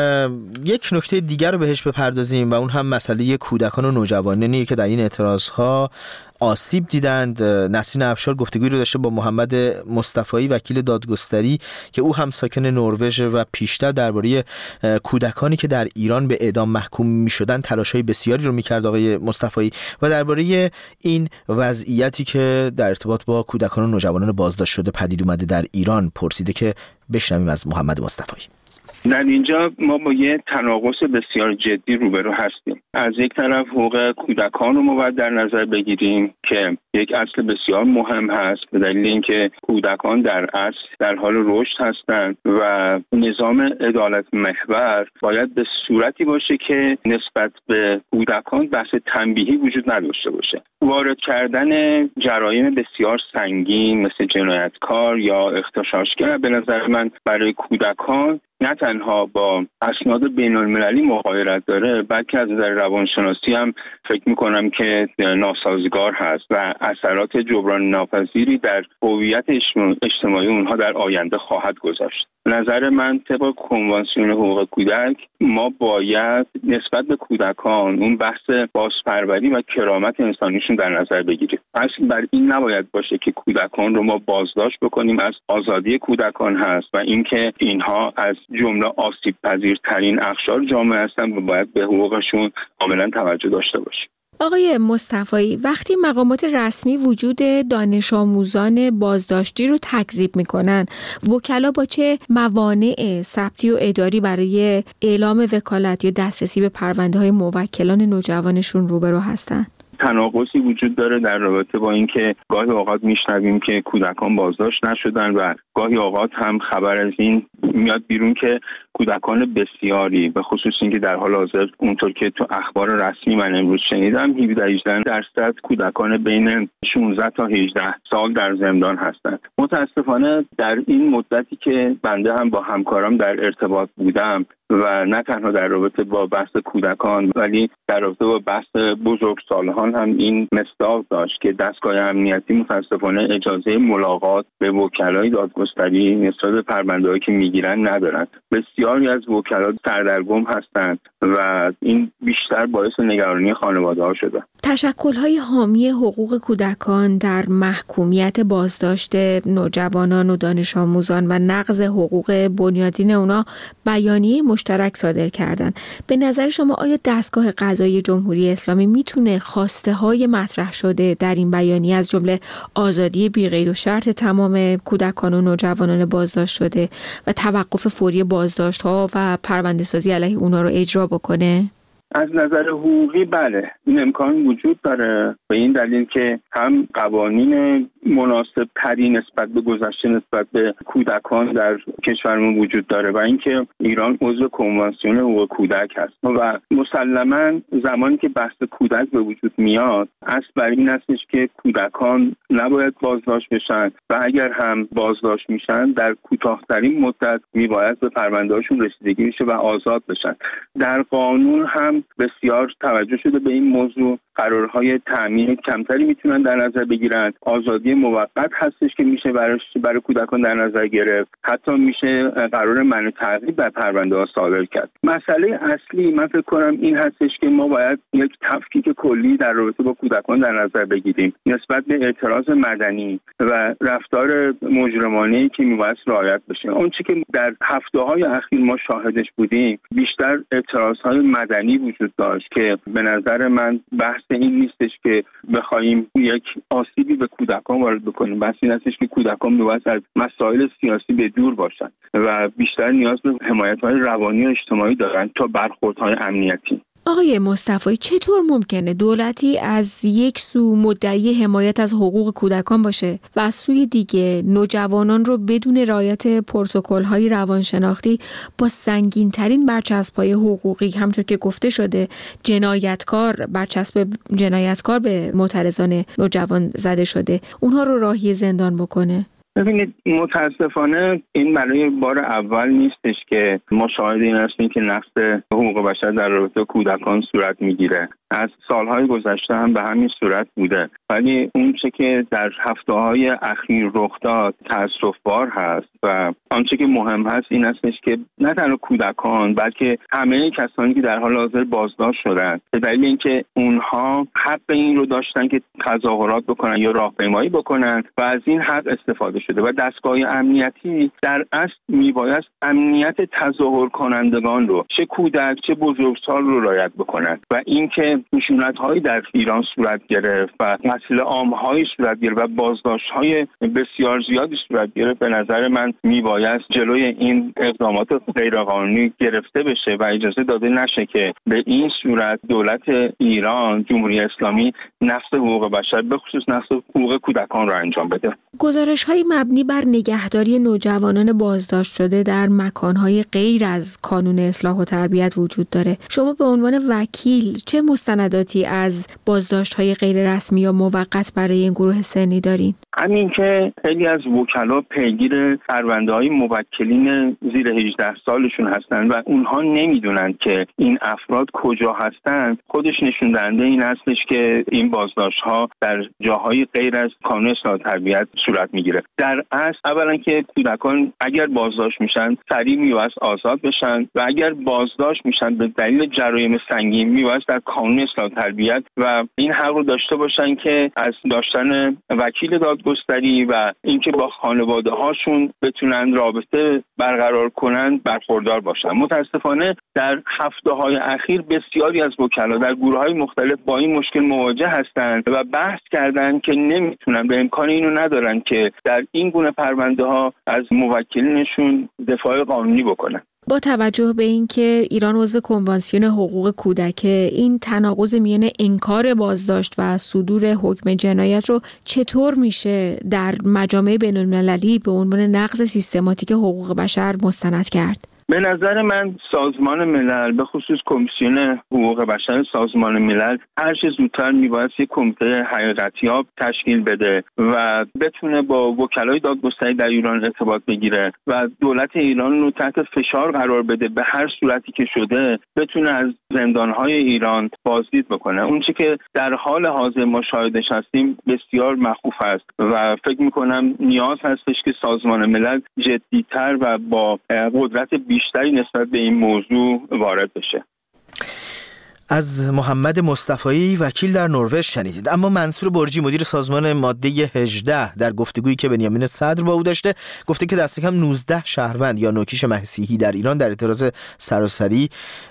یک نکته دیگر رو بهش بپردازیم و اون هم مسئله کودکان و نوجوانانی که در این اعتراضها آسیب دیدند. نسرین افشار گفتگویی رو داشته با محمد مصطفایی وکیل دادگستری که او هم ساکن نروژ و پیشتر درباره کودکانی که در ایران به اعدام محکوم می‌شدن تلاش‌های بسیاری رو می‌کرد آقای مصطفایی و درباره این وضعیتی که در ارتباط با کودکان و نوجوانان بازداشت شده پدید اومده در ایران پرسیده که بشنویم از محمد مصطفایی. در اینجا ما با یه تناقض بسیار جدی روبرو هستیم. از یک طرف حقوق کودکان رو ما باید در نظر بگیریم که یک اصل بسیار مهم هست به دلیل اینکه کودکان در اصل در حال رشد هستند و نظام عدالت محور باید به صورتی باشه که نسبت به کودکان بحث تنبیهی وجود نداشته باشه. وارد کردن جرایم بسیار سنگین مثل جنایتکار یا اغتشاشگر به نظر من برای کودکان نه تنها با اسناد بین المللی مغایرت داره، بلکه از نظر روانشناسی هم فکر میکنم که ناسازگار هست و اثرات جبران ناپذیری در هویت اجتماعی اونها در آینده خواهد گذاشت. نظر من طبق کنوانسیون حقوق کودک ما باید نسبت به کودکان اون بحث بازپروری و کرامت انسانیشون در نظر بگیریم. اصل بر این نباید باشه که کودکان رو ما بازداشت بکنیم، از آزادی کودکان هست و اینکه اینها از جمله آسیب پذیرترین اقشار جامعه هستن و باید به حقوقشون کاملا توجه داشته باشیم. آقای مصطفایی، وقتی مقامات رسمی وجود دانش آموزان بازداشتی رو تکذیب میکنن، وکلا با چه موانع ثبتی و اداری برای اعلام وکالت یا دسترسی به پرونده های موکلان نوجوانشون روبرو هستن؟ تناقضی وجود داره در رابطه با اینکه گاهی اوقات میشنویم که کودکان بازداشت نشدن و گاهی اوقات هم خبر از این میاد بیرون که کودکان بسیاری به خصوص اینکه در حال حاضر اونطور که تو اخبار رسمی من امروز شنیدم هفده هجده درصد کودکان بین شانزده تا هجده سال در زندان هستند. متاسفانه در این مدتی که بنده هم با همکارام در ارتباط بودم و نه تنها در رابطه با بحث کودکان ولی در رابطه با بحث بزرگسالان هم این مصداق داشت که دستگاه امنیتی متاسفانه اجازه ملاقات به وکلای دادگستری نسبت به پرونده‌هایی که میگیرن ندارن. بسیاری از وکلا سردرگم هستند و این بیشتر باعث نگرانی خانواده‌ها شده. تشکل‌های حامی حقوق کودکان در محکومیت بازداشت نوجوانان و دانش آموزان و نقض حقوق بنیادین اونا بیانیه مشترک صادر کردن. به نظر شما آیا دستگاه قضایی جمهوری اسلامی میتونه خواسته های مطرح شده در این بیانیه از جمله آزادی بی قید و شرط تمام کودکان و نوجوانان بازداشت شده و توقف فوری بازداشت ها و پرونده سازی علیه اونا رو اجرا بکنه؟ از نظر حقوقی بله، این امکان وجود داره به این دلیل که هم قوانین مناسب تری نسبت به گذشته نسبت به کودکان در کشورمون وجود داره و اینکه ایران عضو کنوانسیون حقوق کودک هست و مسلماً زمانی که بحث کودک به وجود میاد اصل بر این هستش که کودکان نباید بازداشت بشن و اگر هم بازداشت میشن در کوتاه‌ترین مدت میباید به پرونده‌هاشون رسیدگی بشه و آزاد بشن. در قانون هم بسیار توجه شده به این موضوع. قرارهای تأمین کمتری میتونن در نظر بگیرن. آزادی موقت هستش که میشه برای برای کودکان در نظر گرفت. حتی میشه قرار منع تعقیب بر پرونده ها صادر کرد. مسئله اصلی من فکر کنم این هستش که ما باید یک تفکیک کلی در رابطه با کودکان در نظر بگیریم نسبت به اعتراض مدنی و رفتار مجرمانه‌ای که میباید رعایت بشه. آنچه که در هفته‌های اخیر ما شاهدش بودیم بیشتر اعتراضهای مدنی وجود داشت که به نظر من بحث این نیستش که بخوایم یک آسیبی به کودکان وارد بکنیم. بحث این هستش که کودکان میباید از مسائل سیاسی به دور باشن و بیشتر نیاز به حمایت‌های روانی و اجتماعی دارن تا برخوردهای امنیتی. آقای مصطفایی، چطور ممکنه دولتی از یک سو مدعی حمایت از حقوق کودکان باشه و از سوی دیگه نوجوانان رو بدون رعایت پروتکل‌های روانشناختی با سنگین‌ترین برچسب‌های حقوقی همونطور که گفته شده جنایتکار برچسب جنایتکار به معترضان نوجوان زده شده اونها رو راهی زندان بکنه؟ ببینید متاسفانه این برای بار اول نیستش که مشاهده این هستیم که نقض حقوق بشر در رابطه کودکان صورت میگیره. از سالهای گذشته هم به همین صورت بوده، ولی اون چه که در هفته‌های اخیر رخ داد تأسف‌بار هست و آنچه که مهم هست این هستش که نه تنها کودکان بلکه همه کسانی که در حال حاضر بازداشت شدن به دلیل اینکه اونها حق این رو داشتن که تظاهرات بکنن یا راهپیمایی بکنن و از این حق استفاده شده و دستگاه امنیتی در اصل میبایست امنیت تظاهر کنندگان رو چه کودک چه بزرگسال رو رعایت بکنن و اینکه خشونت‌هایی در ایران صورت گرفت و قتل عام‌هایی صورت گرفت و بازداشت‌های بسیار زیادی صورت گرفت، به نظر من میبایست جلوی این اقدامات غیرقانونی گرفته بشه و اجازه داده نشه که به این صورت دولت ایران، جمهوری اسلامی نقض حقوق بشر به خصوص نقض حقوق کودکان را انجام بده. گزارش‌های مبنی بر نگهداری نوجوانان بازداشت شده در مکان‌های غیر از کانون اصلاح و تربیت وجود داره. شما به عنوان وکیل چه مستنداتی از بازداشت‌های غیر رسمی یا موقت برای این گروه سنی دارین؟ همین که خیلی از وکلا پیگیر پرونده‌های موکلین زیر هجده سالشون هستن و اونها نمیدونن که این افراد کجا هستن، خودش نشون دهنده این هستش که این بازداشت‌ها در جاهای غیر از کانون اصلاح و تربیت صورت میگیره. در اصل اولا که کودکان اگر بازداشت میشن سریع میبایست آزاد بشن و اگر بازداشت میشن به دلیل جرایم سنگین میبایست در کانون اصلاح و تربیت و این حق رو داشته باشن که از داشتن وکیل دادگستری و اینکه با خانواده هاشون بتونن رابطه برقرار کنن برخوردار باشن. متاسفانه در هفته های اخیر بسیاری از وکلا در گروه های مختلف با این مشکل مواجه هستند و بحث کردن که نمیتونن، به امکان اینو ندارن که در این گونه پرونده ها از موکلینشون دفاع قانونی بکنن. با توجه به اینکه ایران عضو کنوانسیون حقوق کودک، این تناقض میان انکار بازداشت و صدور حکم جنایت رو چطور میشه در مجامع بین‌المللی به عنوان نقض سیستماتیک حقوق بشر مستند کرد؟ به نظر من سازمان ملل به خصوص کمیسیون حقوق بشر سازمان ملل هر چه زودتر میبایست یک کمیته حقیقتیاب تشکیل بده و بتونه با وکلای دادگستری در ایران ارتباط بگیره و دولت ایران رو تحت فشار قرار بده به هر صورتی که شده بتونه از زندانهای ایران بازدید بکنه. اون چی که در حال حاضر ما شاهدش هستیم بسیار مخوف است و فکر میکنم نیاز هستش که سازمان ملل جدی‌تر و با قدرت بیشتری نسبت به این موضوع وارد بشه. از محمد مصطفایی وکیل در نروژ شنیدید. اما منصور برجی مدیر سازمان ماده هجده در گفتگویی که بنیامین صدر با او داشته گفته که دست کم نوزده شهروند یا نوکیش مسیحی در ایران در اعتراض سراسری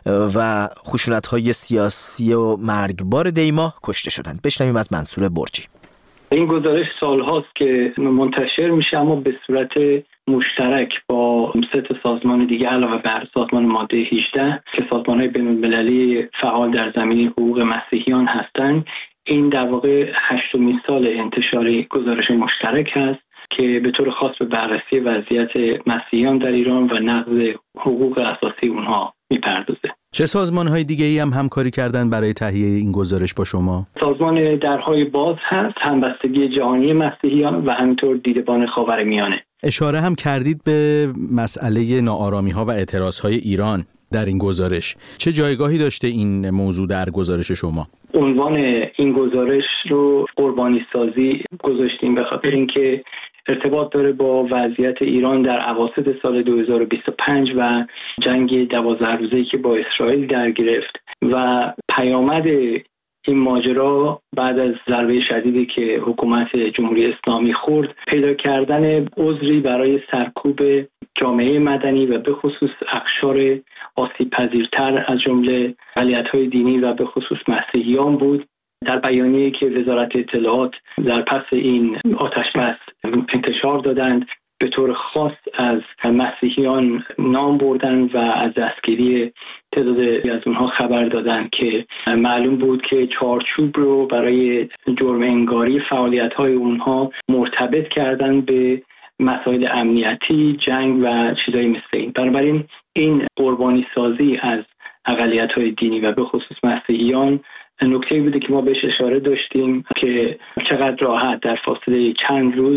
و خشونت‌های سیاسی و مرگبار دیما کشته شدند. بشنویم از منصور برجی. این گزارش سالهاست که منتشر میشه اما به صورت مشترک با سه تا سازمان دیگه علاوه بر سازمان ماده هجده که سازمان‌های بین‌المللی فعال در زمینه حقوق مسیحیان هستند. این در واقع هشتمین سال انتشار گزارش مشترک هست که به طور خاص به بررسی وضعیت مسیحیان در ایران و نقض حقوق اساسی اونها میپردازه. چه سازمان‌های دیگه‌ای هم همکاری کردن برای تهیه این گزارش با شما؟ سازمان درهای باز هست، همبستگی جهانی مسیحیان و همینطور دیدبان خاورمیانه. اشاره هم کردید به مسئله ناآرامی‌ها و اعتراض‌های ایران در این گزارش. چه جایگاهی داشته این موضوع در گزارش شما؟ عنوان این گزارش رو قربانی سازی گذاشتیم به خاطر اینکه ارتباط داره با وضعیت ایران در اواسط سال دو هزار و بیست و پنج و جنگ دوازده روزه‌ای که با اسرائیل در گرفت و پیامد این ماجرا بعد از ضربه شدیدی که حکومت جمهوری اسلامی خورد، پیدا کردن عذری برای سرکوب جامعه مدنی و به خصوص اقشار آسیب پذیرتر از جمله اقلیت‌های دینی و به خصوص مسیحیان بود. در بیانیه‌ای که وزارت اطلاعات در پس این آتش‌بس انتشار دادند به طور خاص از مسیحیان نام بردن و از دستگیری تعدادی از اونها خبر دادند که معلوم بود که چارچوب رو برای جرم انگاری فعالیت‌های اونها مرتبط کردن به مسائل امنیتی، جنگ و چیزایی مثل این. بنابراین این قربانی سازی از اقلیت‌های دینی و به خصوص مسیحیان نکته‌ای بوده که ما بهش اشاره داشتیم که چقدر راحت در فاصله چند روز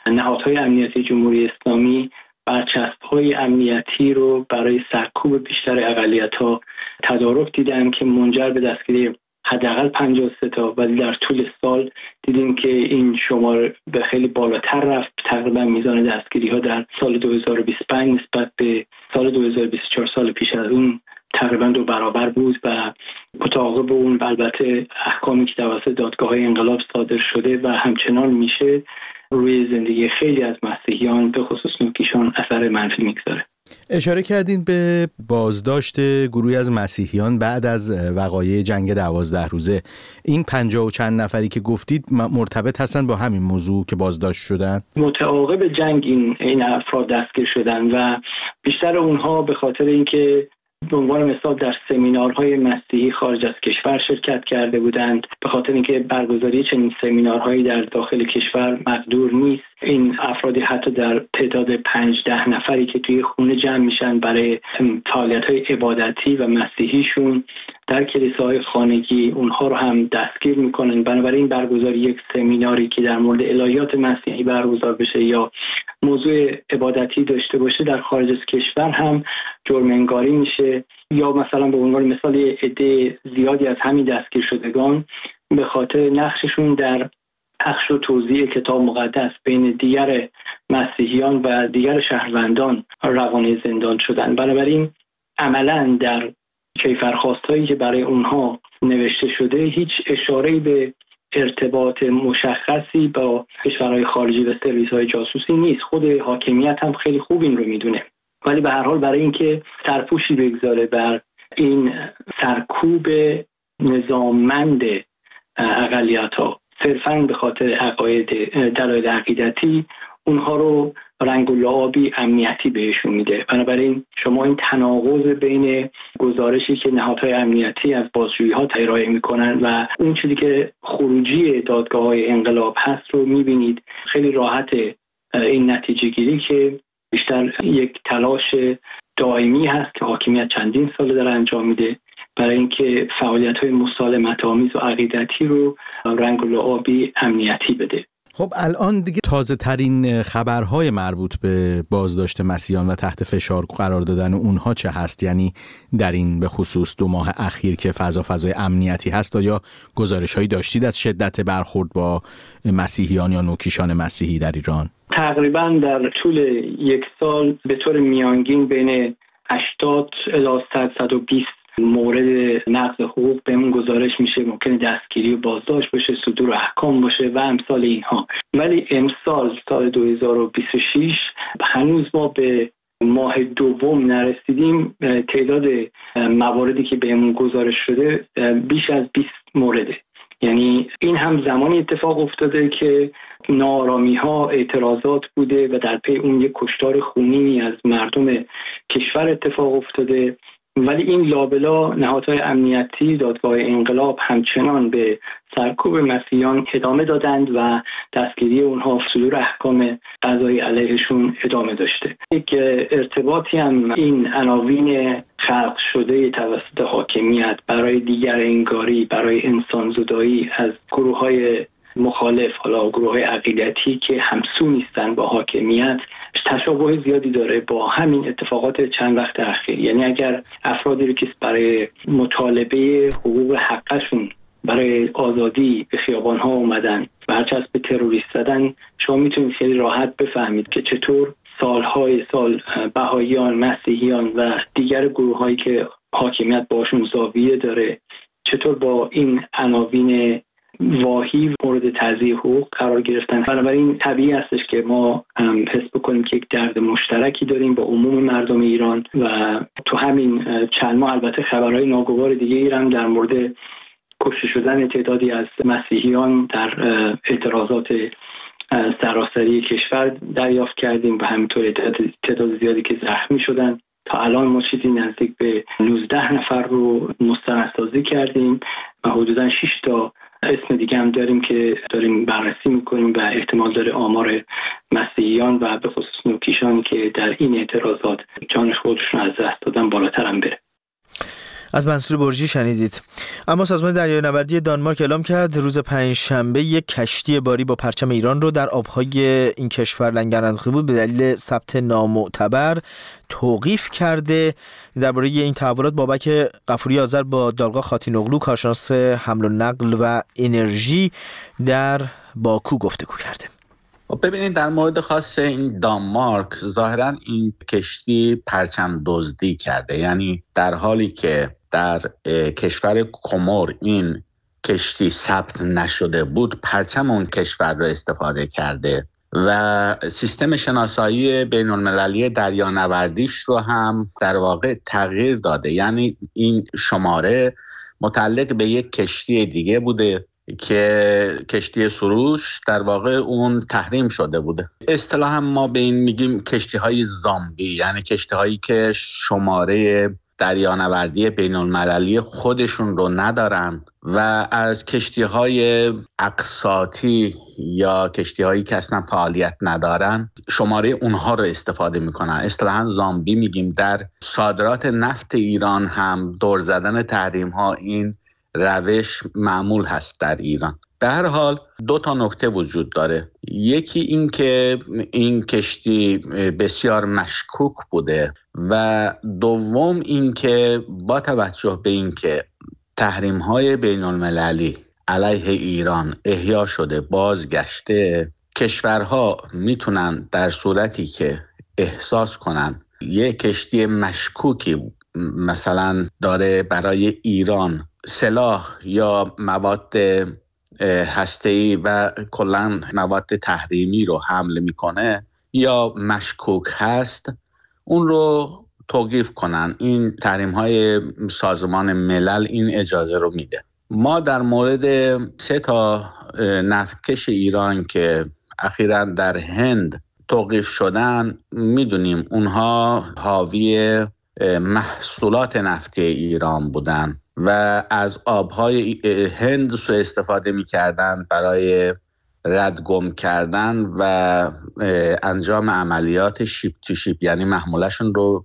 نهادهای امنیتی جمهوری اسلامی برچسب‌های امنیتی رو برای سرکوب بیشتر اقلیت‌ها تدارک دیدن که منجر به دستگیری حداقل پنجاه و سه تا، ولی در طول سال دیدیم که این شمار به خیلی بالاتر رفت. تقریبا میزان دستگیری‌ها در سال دو هزار و بیست و پنج نسبت به سال دو هزار و بیست و چهار سال پیش از اون تقریبا دو برابر بود و متعاقب اون البته احکامی که توسط دادگاه‌های انقلاب صادر شده و همچنان میشه روی زندگی خیلی از مسیحیان به خصوص نوکیشان اثر منفی میگذاره. اشاره کردین به بازداشت گروهی از مسیحیان بعد از وقایع جنگ دوازده روزه. این پنجاه و چند نفری که گفتید مرتبط هستن با همین موضوع که بازداشت شدن؟ متعاقب جنگ این این افراد دستگیر شدن و بیشتر اونها به خاطر اینکه به عنوان مثال در سمینارهای مسیحی خارج از کشور شرکت کرده بودند، به خاطر اینکه برگزاری چنین سمینارهایی در داخل کشور مقدور نیست، این افرادی حتی در تعداد پنج ده نفری که توی خونه جمع میشن برای فعالیت‌های عبادتی و مسیحیشون در کلیساهای خانگی، اونها رو هم دستگیر میکنن. بنابراین برگزاری یک سمیناری که در مورد الهیات مسیحی برگزار بشه یا موضوع عبادتی داشته باشه در خارج از کشور هم جرم انگاری میشه. یا مثلا به عنوان مثال عده زیادی از همین دستگیر شدگان به خاطر نقششون در پخش و توزیع کتاب مقدس بین دیگر مسیحیان و دیگر شهروندان روانه زندان شدن. بنابراین عملاً در کیفرخواستایی که برای اونها نوشته شده هیچ اشاره‌ای به ارتباط مشخصی با کشورهای خارجی و سرویس‌های جاسوسی نیست. خود حاکمیت هم خیلی خوب این رو میدونه، ولی به هر حال برای اینکه سرپوشی بگذاره بر این سرکوب نظاممند اقلیت‌ها صرفاً به خاطر عقاید دلایل عقیدتی، اونها رو رنگ و لعابی امنیتی بهشون میده. بنابراین شما این تناقض بین گزارشی که نهادهای امنیتی از بازجویی‌ها ارائه میکنن و اون چیزی که خروجی دادگاه‌های انقلاب هست رو میبینید. خیلی راحت این نتیجه گیری که بیشتر یک تلاش دائمی هست که حاکمیت چندین سال داره انجام میده برای اینکه فعالیت‌های مسالمت‌آمیز و عقیدتی رو رنگ و لعابی امنیتی بده. خب الان دیگه تازه ترین خبرهای مربوط به بازداشت مسیحیان و تحت فشار قرار دادن اونها چه هست؟ یعنی در این به خصوص دو ماه اخیر که فضا فضای امنیتی هست، یا گزارش‌هایی داشتید از شدت برخورد با مسیحیان یا نوکیشان مسیحی در ایران؟ تقریبا در طول یک سال به طور میانگین بین هشتاد الی صد تا صد و بیست مورد نقض حقوق بهمون گزارش میشه. ممکنه دستگیری و بازداشت باشه، صدور احکام باشه و امثال اینها. ولی امسال سال دو هزار و بیست و شش هنوز ما به ماه دوم نرسیدیم. تعداد مواردی که بهمون گزارش شده بیش از بیست مورده. یعنی این هم زمانی اتفاق افتاده که ناآرامی ها، اعتراضات بوده و در پی اون یک کشتار خونینی از مردم کشور اتفاق افتاده. ولی این لابلا نهادهای امنیتی، دادگاه انقلاب همچنان به سرکوب مسیحیان ادامه دادند و دستگیری اونها، صدور احکام قضایی علیهشون ادامه داشته. یک ارتباطی هم این عناوین خلق شده توسط حاکمیت برای دیگر انگاری، برای انسانزدایی از گروه‌های مخالف، حالا گروه‌های عقیدتی که همسو نیستن با حاکمیت، تشابه زیادی داره با همین اتفاقات چند وقت اخیر. یعنی اگر افرادی رو که برای مطالبه حقوق حقشون، برای آزادی به خیابان‌ها اومدن، برچسب تروریست زدن، شما میتونید خیلی راحت بفهمید که چطور سالهای سال بهائیان، مسیحیان و دیگر گروه‌هایی که حاکمیت باشون زاویه داره چطور با این عناوین واهی مورد تضییع حقوق قرار گرفتن. بنابراین طبیعی هستش که ما حس بکنیم که یک درد مشترکی داریم با عموم مردم ایران و تو همین چند ماه البته خبرهای ناگوار دیگه ایران در مورد کشته شدن تعدادی از مسیحیان در اعتراضات سراسری کشور دریافت کردیم و همینطور تعداد زیادی که زخمی شدن. تا الان ما چیزی نزدیک به نوزده نفر رو مستندسازی کردیم و حدوداً شش تا اسم دیگه هم داریم که داریم بررسی میکنیم و احتمال داره آمار مسیحیان و به خصوص نوکیشان که در این اعتراضات جان خودشون از دست دادن بالاتر هم بره. از منصور برجی شنیدید. اما سازمان دریانوردی دانمارک اعلام کرد روز پنجشنبه یک کشتی باری با پرچم ایران رو در آبهای این کشور لنگر انداخته بود به دلیل ثبت نامعتبر توقیف کرده. درباره این تحولات بابک غفوری آذر با دالقا خاتینوغلو کارشناس حمل و نقل و انرژی در باکو گفتگو کرده. ببینید در مورد خاص این دانمارک ظاهرا این کشتی پرچم دزدی کرده، یعنی در حالی که در کشور کمور این کشتی ثبت نشده بود پرچم اون کشور رو استفاده کرده و سیستم شناسایی بین المللی دریانوردیش رو هم در واقع تغییر داده، یعنی این شماره متعلق به یک کشتی دیگه بوده که کشتی سروش در واقع اون تحریم شده بوده. اصطلاحا ما به این میگیم کشتی های زامبی، یعنی کشتی هایی که شماره دریانوردی بین المللی خودشون رو ندارن و از کشتی های اقساطی یا کشتی هایی که اصلا فعالیت ندارن شماره اونها رو استفاده میکنن. اصطلاحا زامبی میگیم. در صادرات نفت ایران هم دور زدن تحریم ها این روش معمول هست در ایران. به هر حال دو تا نکته وجود داره. یکی این که این کشتی بسیار مشکوک بوده و دوم این که با توجه به این که تحریم‌های بین المللی علیه ایران احیا شده بازگشته، کشورها میتونن در صورتی که احساس کنن یک کشتی مشکوکی مثلا داره برای ایران سلاح یا مواد هسته‌ای و کلاً مواد تحریمی رو حمل میکنه یا مشکوک هست، اون رو توقیف کنن. این تحریم‌های سازمان ملل این اجازه رو میده. ما در مورد سه تا نفتکش ایران که اخیراً در هند توقیف شدن میدونیم اونها حاوی محصولات نفتی ایران بودن و از آبهای هند سوء استفاده می‌کردن برای ردگم کردن و انجام عملیات شیپ تو شیپ، یعنی محمولشون رو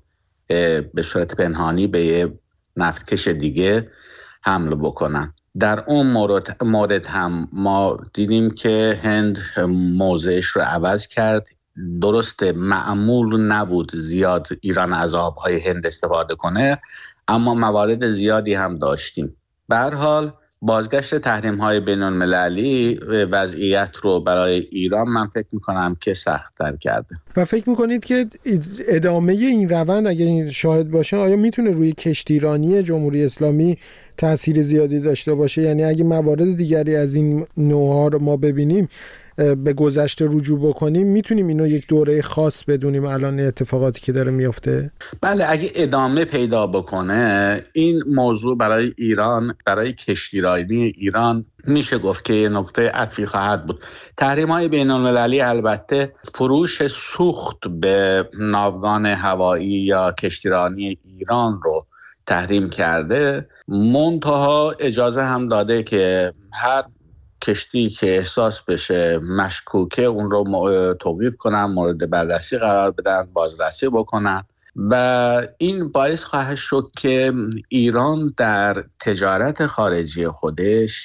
به صورت پنهانی به یه نفتکش دیگه حمل بکنن. در اون مورد, مورد هم ما دیدیم که هند موضعش رو عوض کرد. درسته معمول نبود زیاد ایران از آبهای هند استفاده کنه، اما موارد زیادی هم داشتیم. به هر حال بازگشت تحریم‌های بین‌المللی وضعیت رو برای ایران من فکر می‌کنم که سخت‌تر کرده. و فکر می‌کنید که ادامه این روند اگه این شاهد باشه آیا میتونه روی کشتیرانی جمهوری اسلامی تأثیر زیادی داشته باشه؟ یعنی اگه موارد دیگری از این نوع‌ها رو ما ببینیم به گذشته رجوع بکنیم میتونیم اینو یک دوره خاص بدونیم الان اتفاقاتی که داره میفته؟ بله، اگه ادامه پیدا بکنه این موضوع برای ایران، برای کشتیرانی ایران میشه گفت که یه نقطه عطفی خواهد بود. تحریم‌های بین‌المللی البته فروش سوخت به ناوگان هوایی یا کشتیرانی ایران رو تحریم کرده، منتها اجازه هم داده که هر کشتی که احساس بشه مشکوکه اون رو توقیف کنن، مورد بررسی قرار بدن، بازرسی بکنن و این باعث خواهد شد که ایران در تجارت خارجی خودش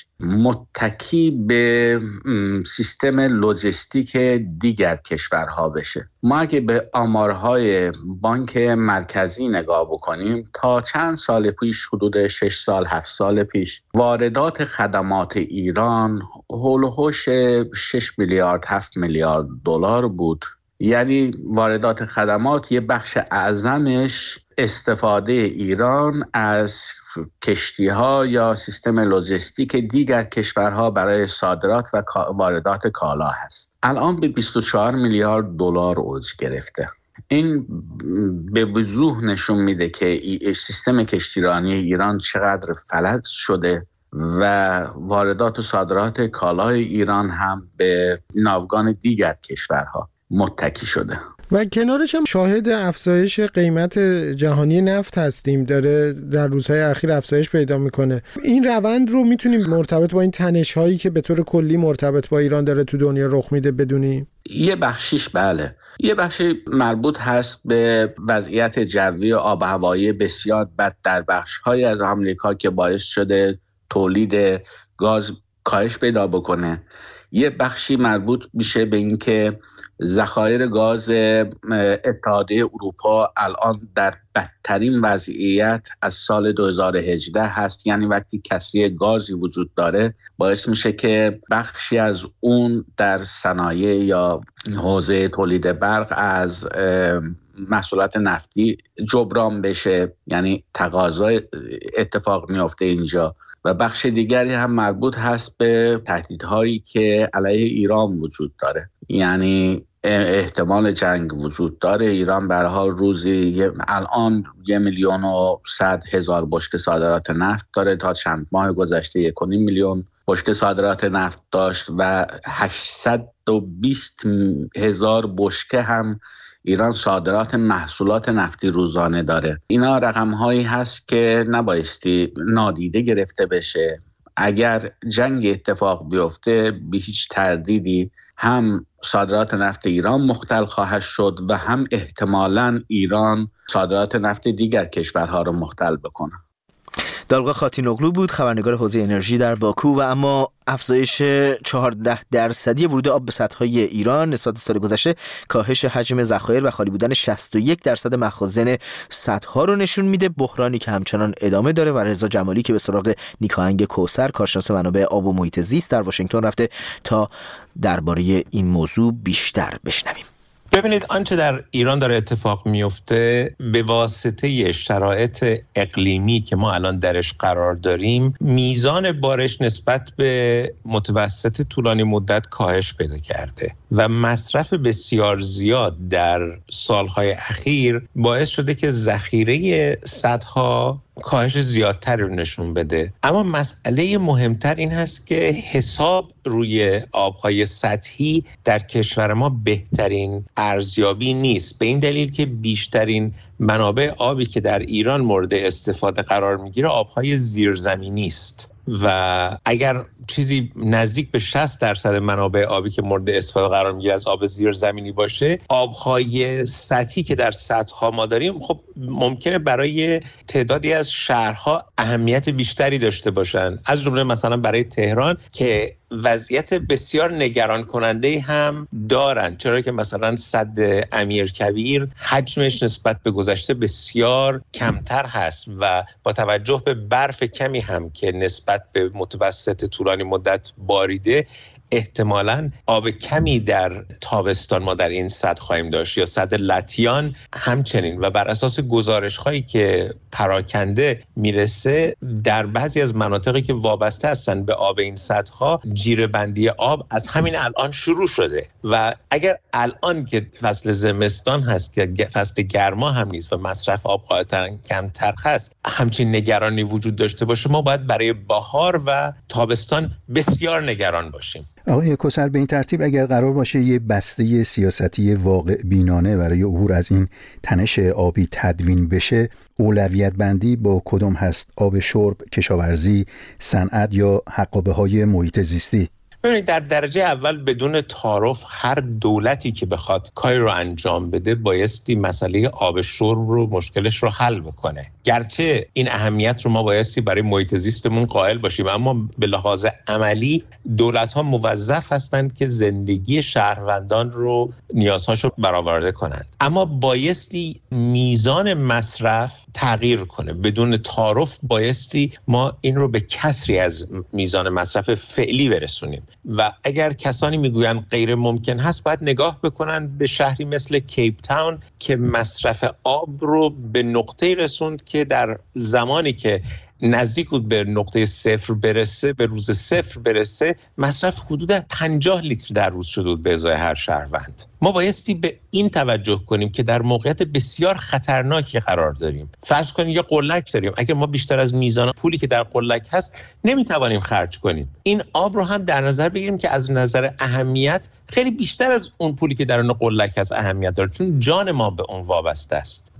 متکی به سیستم لوجستیک دیگر کشورها بشه. ما اگه به آمارهای بانک مرکزی نگاه بکنیم تا چند سال پیش، حدود شش سال هفت سال پیش، واردات خدمات ایران هول و هوش شش میلیارد هفت میلیارد دلار بود. یعنی واردات خدمات یه بخش اعظمش استفاده ایران از کشتی‌ها یا سیستم لوجستیک دیگر کشورها برای صادرات و واردات کالا هست. الان به بیست و چهار میلیارد دلار اوج گرفته. این به وضوح نشون میده که سیستم کشتیرانی ایران چقدر فلج شده و واردات و صادرات کالای ایران هم به ناوگان دیگر کشورها متکی شده. و کنارش هم شاهد افزایش قیمت جهانی نفت هستیم، داره در روزهای اخیر افزایش پیدا میکنه. این روند رو میتونیم مرتبط با این تنش هایی که به طور کلی مرتبط با ایران داره تو دنیا رخ میده بدونیم؟ یه بخشیش بله. یه بخشی مربوط هست به وضعیت جوی و آب و هوایی بسیار بد در بخش‌های از آمریکا که باعث شده تولید گاز کاهش پیدا بکنه. یه بخشی مربوط میشه به این که ذخایر گاز اتحادیه اروپا الان در بدترین وضعیت از سال دو هزار و هجده هست. یعنی وقتی کسری گازی وجود داره باعث میشه که بخشی از اون در صنایع یا حوزه تولید برق از محصولات نفتی جبران بشه، یعنی تقاضا اتفاق میفته اینجا. و بخش دیگری هم مربوط هست به تهدیدهایی که علیه ایران وجود داره، یعنی احتمال جنگ وجود داره. ایران به هر حال روزی الان یه میلیون و صد هزار بشکه صادرات نفت داره، تا چند ماه گذشته یک و نیم میلیون بشکه صادرات نفت داشت و هشتصد و بیست هزار بشکه هم ایران صادرات محصولات نفتی روزانه داره. اینا رقم هایی هست که نبایستی نادیده گرفته بشه. اگر جنگ اتفاق بیفته به هیچ تردیدی هم صادرات نفت ایران مختل خواهد شد و هم احتمالاً ایران صادرات نفت دیگر کشورها رو مختل بکنه. دالقا خاتینوغلو بود، خبرنگار حوزه انرژی در باکو. و اما افزایش چهارده درصدی ورود آب به سدهای ایران نسبت به سال گذشته، کاهش حجم ذخایر و خالی بودن شصت و یک درصد مخازن سدها رو نشون میده. بحرانی که همچنان ادامه داره. و رضا جمالی که به سراغ نیکاهنگ کوثر، کارشناس منابع آب و محیط زیست در واشنگتن رفته تا درباره این موضوع بیشتر بشنویم. ببینید آنچه در ایران داره اتفاق میفته به واسطه شرایط اقلیمی که ما الان درش قرار داریم، میزان بارش نسبت به متوسط طولانی مدت کاهش پیدا کرده و مصرف بسیار زیاد در سالهای اخیر باعث شده که ذخیره سدها کاهش زیادتر رو نشون بده. اما مسئله مهمتر این هست که حساب روی آبهای سطحی در کشور ما بهترین ارزیابی نیست، به این دلیل که بیشترین منابع آبی که در ایران مورد استفاده قرار میگیره آبهای زیرزمینی است و اگر چیزی نزدیک به شصت درصد منابع آبی که مورد استفاده قرار میگیره از آب زیرزمینی باشه، آبهای سطحی که در سدها ما داریم خب ممکنه برای تعدادی از شهرها اهمیت بیشتری داشته باشن، از جمله مثلا برای تهران که وضعیت بسیار نگران کننده هم دارن، چرا که مثلا سد امیرکبیر حجمش نسبت به گذشته بسیار کمتر هست و با توجه به برف کمی هم که نسبت به متوسط طولانی مدت باریده، احتمالاً آب کمی در تابستان ما در این سد خواهیم داشت، یا سد لطیان همچنین. و بر اساس گزارش هایی که پراکنده میرسه در بعضی از مناطقی که وابسته هستن به آب این سدها، جیره بندی آب از همین الان شروع شده و اگر الان که فصل زمستان هست که فصل گرما هم نیست و مصرف آب قاعدتاً کمتر هست، همچین نگرانی وجود داشته باشه، ما باید برای بهار و تابستان بسیار نگران باشیم. آقای کوثر، به این ترتیب اگر قرار باشه یه بسته سیاستی واقع بینانه برای عبور از این تنش آبی تدوین بشه، اولویت بندی با کدوم هست؟ آب شرب، کشاورزی، صنعت یا حقابه‌های محیط زیستی؟ ببینید در درجه اول بدون تعارف هر دولتی که بخواد کاری رو انجام بده بایستی مسئله آب شرب رو مشکلش رو حل بکنه. گرچه این اهمیت رو ما بایستی برای محیط زیستمون قائل باشیم، اما به لحاظ عملی دولت‌ها موظف هستند که زندگی شهروندان رو نیازهاشو برآورده کنند. اما بایستی میزان مصرف تغییر کنه. بدون تعارف بایستی ما این رو به کسری از میزان مصرف فعلی برسونیم و اگر کسانی میگویند غیر ممکن هست باید نگاه بکنند به شهری مثل کیپ تاون که مصرف آب رو به نقطه‌ای رسوند که در زمانی که نزدیک بود به نقطه صفر برسه، به روز صفر برسه، مصرف حدود پنجاه لیتر در روز شده بود به ازای هر شهروند. ما بایستی به این توجه کنیم که در موقعیت بسیار خطرناکی قرار داریم. فرض کنیم یه قلک داریم، اگر ما بیشتر از میزان پولی که در قلک هست نمیتوانیم خرج کنیم، این آب رو هم در نظر بگیریم که از نظر اهمیت خیلی بیشتر از اون پولی که در اون قلک هست اهمیت داره، چون جان ما به اون وابسته است.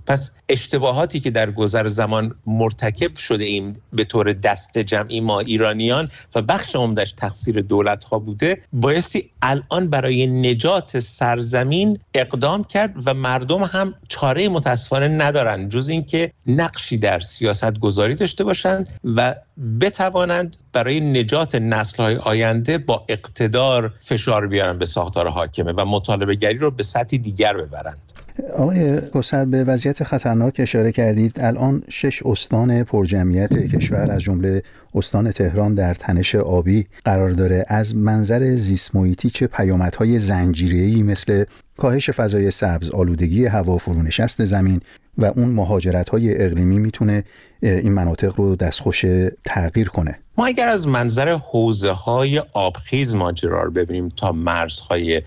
پس اشتباهاتی که در گذر زمان مرتکب شده ایم به طور دست جمعی ما ایرانیان و بخش عمدش تقصیر دولت‌ها بوده، بایستی الان برای نجات سرزمین اقدام کرد و مردم هم چاره متاسفانه ندارن جز اینکه نقشی در سیاست گذاری داشته باشند و بتوانند برای نجات نسل‌های آینده با اقتدار فشار بیارن به ساختار حاکمه و مطالبه گری رو به سطحی دیگر ببرند. آقای کوثر، به وضعیت خطرناک اشاره کردید. الان شش استان پرجمعیت کشور از جمله استان تهران در تنش آبی قرار داره. از منظر زیست محیطی چه پیامدهای زنجیره‌ای مثل کاهش فضای سبز، آلودگی هوا، فرونشست زمین و اون مهاجرت‌های اقلیمی میتونه این مناطق رو دستخوش تغییر کنه؟ ما اگر از منظر حوزه‌های آبخیز ماجرا رو ببینیم تا مرزهای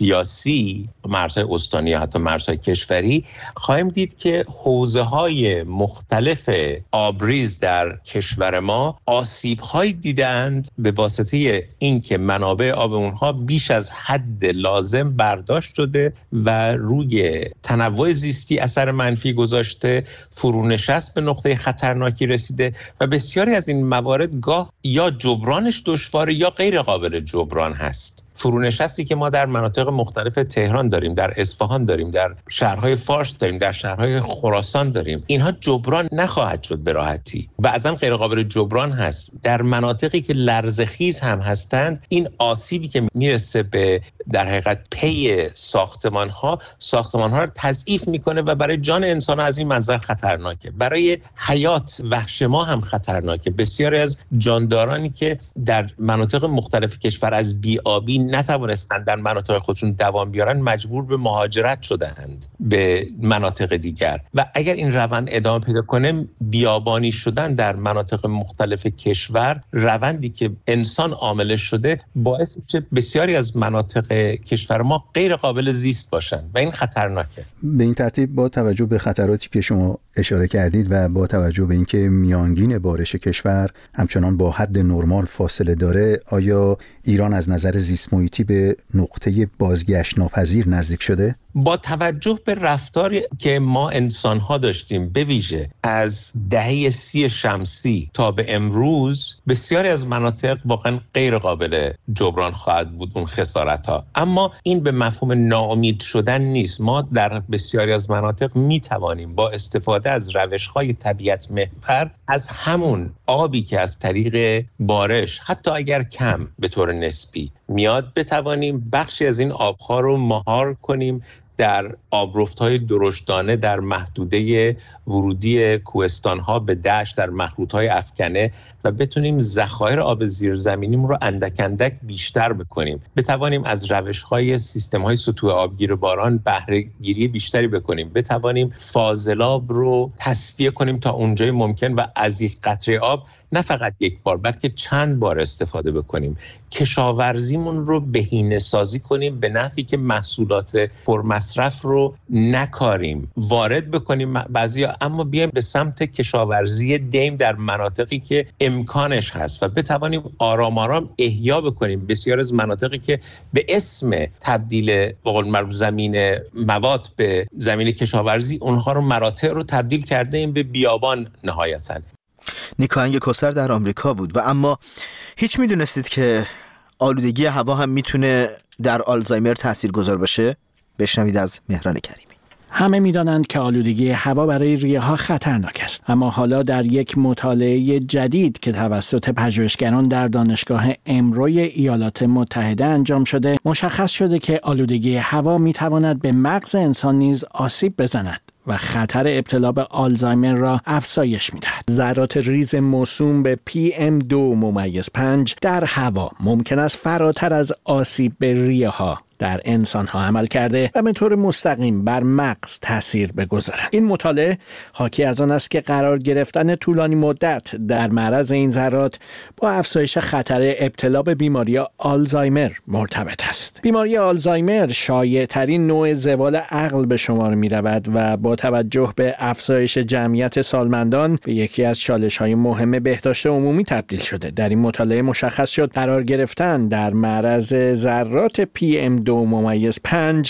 سیاسی، مرزهای استانی یا حتی مرزهای کشوری، خواهیم دید که حوزه‌های مختلف آبریز در کشور ما آسیب‌هایی دیدند به واسطه اینکه منابع آب اونها بیش از حد لازم برداشت شده و روی تنوع زیستی اثر منفی گذاشته، فرونشست به نقطه خطرناکی رسیده و بسیاری از این موارد گاه یا جبرانش دشواره یا غیر قابل جبران هست. فرونشستی که ما در مناطق مختلف تهران داریم، در اصفهان داریم، در شهرهای فارس داریم، در شهرهای خراسان داریم، اینها جبران نخواهد شد به راحتی. بعضا غیر قابل جبران هست. در مناطقی که لرزخیز هم هستند، این آسیبی که میرسه به در حقیقت پی ساختمان ها ساختمان ها رو تضعیف میکنه و برای جان انسان از این منظر خطرناکه. برای حیات وحش ما هم خطرناکه. بسیاری از جاندارانی که در مناطق مختلف کشور از بی‌آبی نتوانستند در مناطق خودشون دوام بیارن، مجبور به مهاجرت شدند به مناطق دیگر و اگر این روند ادامه پیدا کنه، بیابانی شدن در مناطق مختلف کشور، روندی که انسان عامل شده، باعث میشه بسیاری از مناطق کشور ما غیر قابل زیست باشن و این خطرناکه. به این ترتیب با توجه به خطراتی که شما اشاره کردید و با توجه به اینکه میانگین بارش کشور همچنان با حد نرمال فاصله داره، آیا ایران از نظر زیست محیطی به نقطه بازگشت ناپذیر نزدیک شده؟ با توجه به رفتاری که ما انسان‌ها داشتیم، به ویژه از دهه سی شمسی تا به امروز، بسیاری از مناطق واقعا غیر قابل جبران خواهد بود اون خسارت‌ها. اما این به مفهوم ناامید شدن نیست. ما در بسیاری از مناطق می‌توانیم با استفاده از روش‌های طبیعت محور از همون آبی که از طریق بارش، حتی اگر کم به طور نسبی میاد، بتوانیم بخشی از این آب‌ها رو مهار کنیم در آبرفت‌های درشتانه، در محدوده ورودی کوهستان‌ها به دشت، در مخروط‌های افکنه و بتونیم ذخایر آب زیرزمینیمون رو اندک اندک بیشتر بکنیم. بتوانیم از روش‌های سیستم‌های سطوح آبگیر باران بهره‌گیری بیشتری بکنیم. بتوانیم فاضلاب رو تصفیه کنیم تا اونجای ممکن و از یک قطره آب نه فقط یک بار بلکه چند بار استفاده بکنیم. کشاورزیمون رو بهینه سازی کنیم به نحوی که محصولات پرمصرف رو نکاریم، وارد بکنیم بعضیا، اما بیایم به سمت کشاورزی دیم در مناطقی که امکانش هست و بتوانیم آرام آرام احیا بکنیم بسیار از مناطقی که به اسم تبدیل به قول معروف زمین مواد به زمین کشاورزی، اونها رو مراتع رو تبدیل کرده ایم به بیابان نهایتاً. نیکاهنگ کوثر در آمریکا بود. و اما هیچ میدونستید که آلودگی هوا هم میتونه در آلزایمر تاثیرگذار باشه؟ بشنوید از مهران کریمی. همه می‌دانند که آلودگی هوا برای ریه‌ها خطرناک است، اما حالا در یک مطالعه جدید که توسط پژوهشگران در دانشگاه امروی ایالات متحده انجام شده، مشخص شده که آلودگی هوا می‌تواند به مغز انسان نیز آسیب بزند و خطر ابتلا به آلزایمر را افزایش می‌دهد. ذرات ریز موسوم به پی ام دو ممیز پنج در هوا ممکن است فراتر از آسیب به ریه‌ها در انسان‌ها عمل کرده و به طور مستقیم بر مغز تأثیر بگذارند. این مطالعه حاکی از آن است که قرار گرفتن طولانی مدت در معرض این ذرات با افزایش خطر ابتلا به بیماری آلزایمر مرتبط است. بیماری آلزایمر شایع‌ترین نوع زوال عقل به شمار می‌رود و با توجه به افزایش جمعیت سالمندان به یکی از چالش‌های مهم بهداشت عمومی تبدیل شده. در این مطالعه مشخص شد قرار گرفتن در معرض ذرات پی ام دو ممیز پنج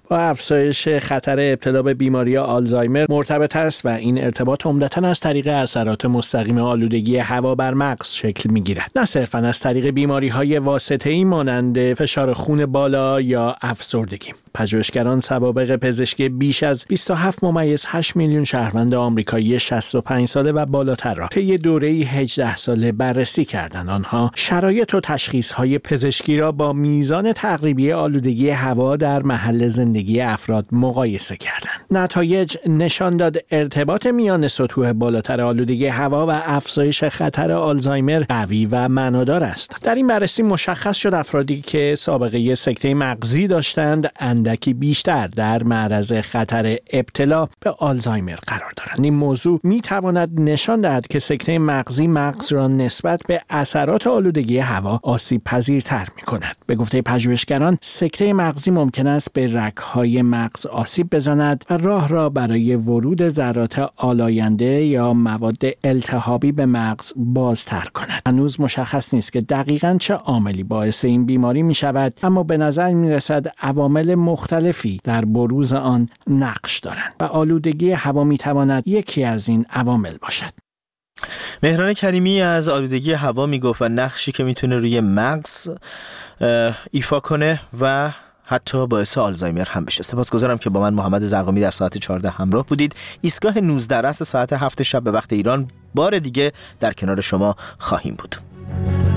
با افزایش خطر ابتلا به بیماری آلزایمر مرتبط است و این ارتباط عمدتاً از طریق اثرات مستقیم آلودگی هوا بر مغز شکل می‌گیرد، نه صرفاً از طریق بیماری‌های واسطه‌ای مانند فشار خون بالا یا افسردگی. پژوهشگران سوابق پزشکی بیش از بیست و هفت ممیز هشت میلیون شهروند آمریکایی شصت و پنج ساله و بالاتر را طی دوره‌ای هجده ساله بررسی کردند. آنها شرایط و تشخیص‌های پزشکی را با میزان تقریبی آلودگی هوا در محل زندگی افراد مقایسه کردند. نتایج نشان داد ارتباط میان سطوح بالاتر آلودگی هوا و افزایش خطر آلزایمر قوی و معنادار است. در این بررسی مشخص شد افرادی که سابقه سکته مغزی داشتند اندکی بیشتر در معرض خطر ابتلا به آلزایمر قرار دارند. این موضوع می تواند نشان دهد که سکته مغزی مغز را نسبت به اثرات آلودگی هوا آسیب پذیرتر می کند. به گفته پژوهشگران، سکته مغزی ممکن است به رگ‌های مغز آسیب بزند و راه را برای ورود ذرات آلاینده یا مواد التهابی به مغز بازتر کند. هنوز مشخص نیست که دقیقاً چه عاملی باعث این بیماری می شود، اما به نظر می رسد عوامل مختلفی در بروز آن نقش دارند و آلودگی هوا می تواند یکی از این عوامل باشد. مهران کریمی از آلودگی هوا می گفت و نقشی که میتونه روی مغز ایفا کنه و حتی باعث آلزایمر هم بشه. سپاسگزارم که با من محمد زرقامی در ساعت چهارده همراه بودید. ایستگاه نوزده رأس ساعت هفت شب به وقت ایران بار دیگه در کنار شما خواهیم بود.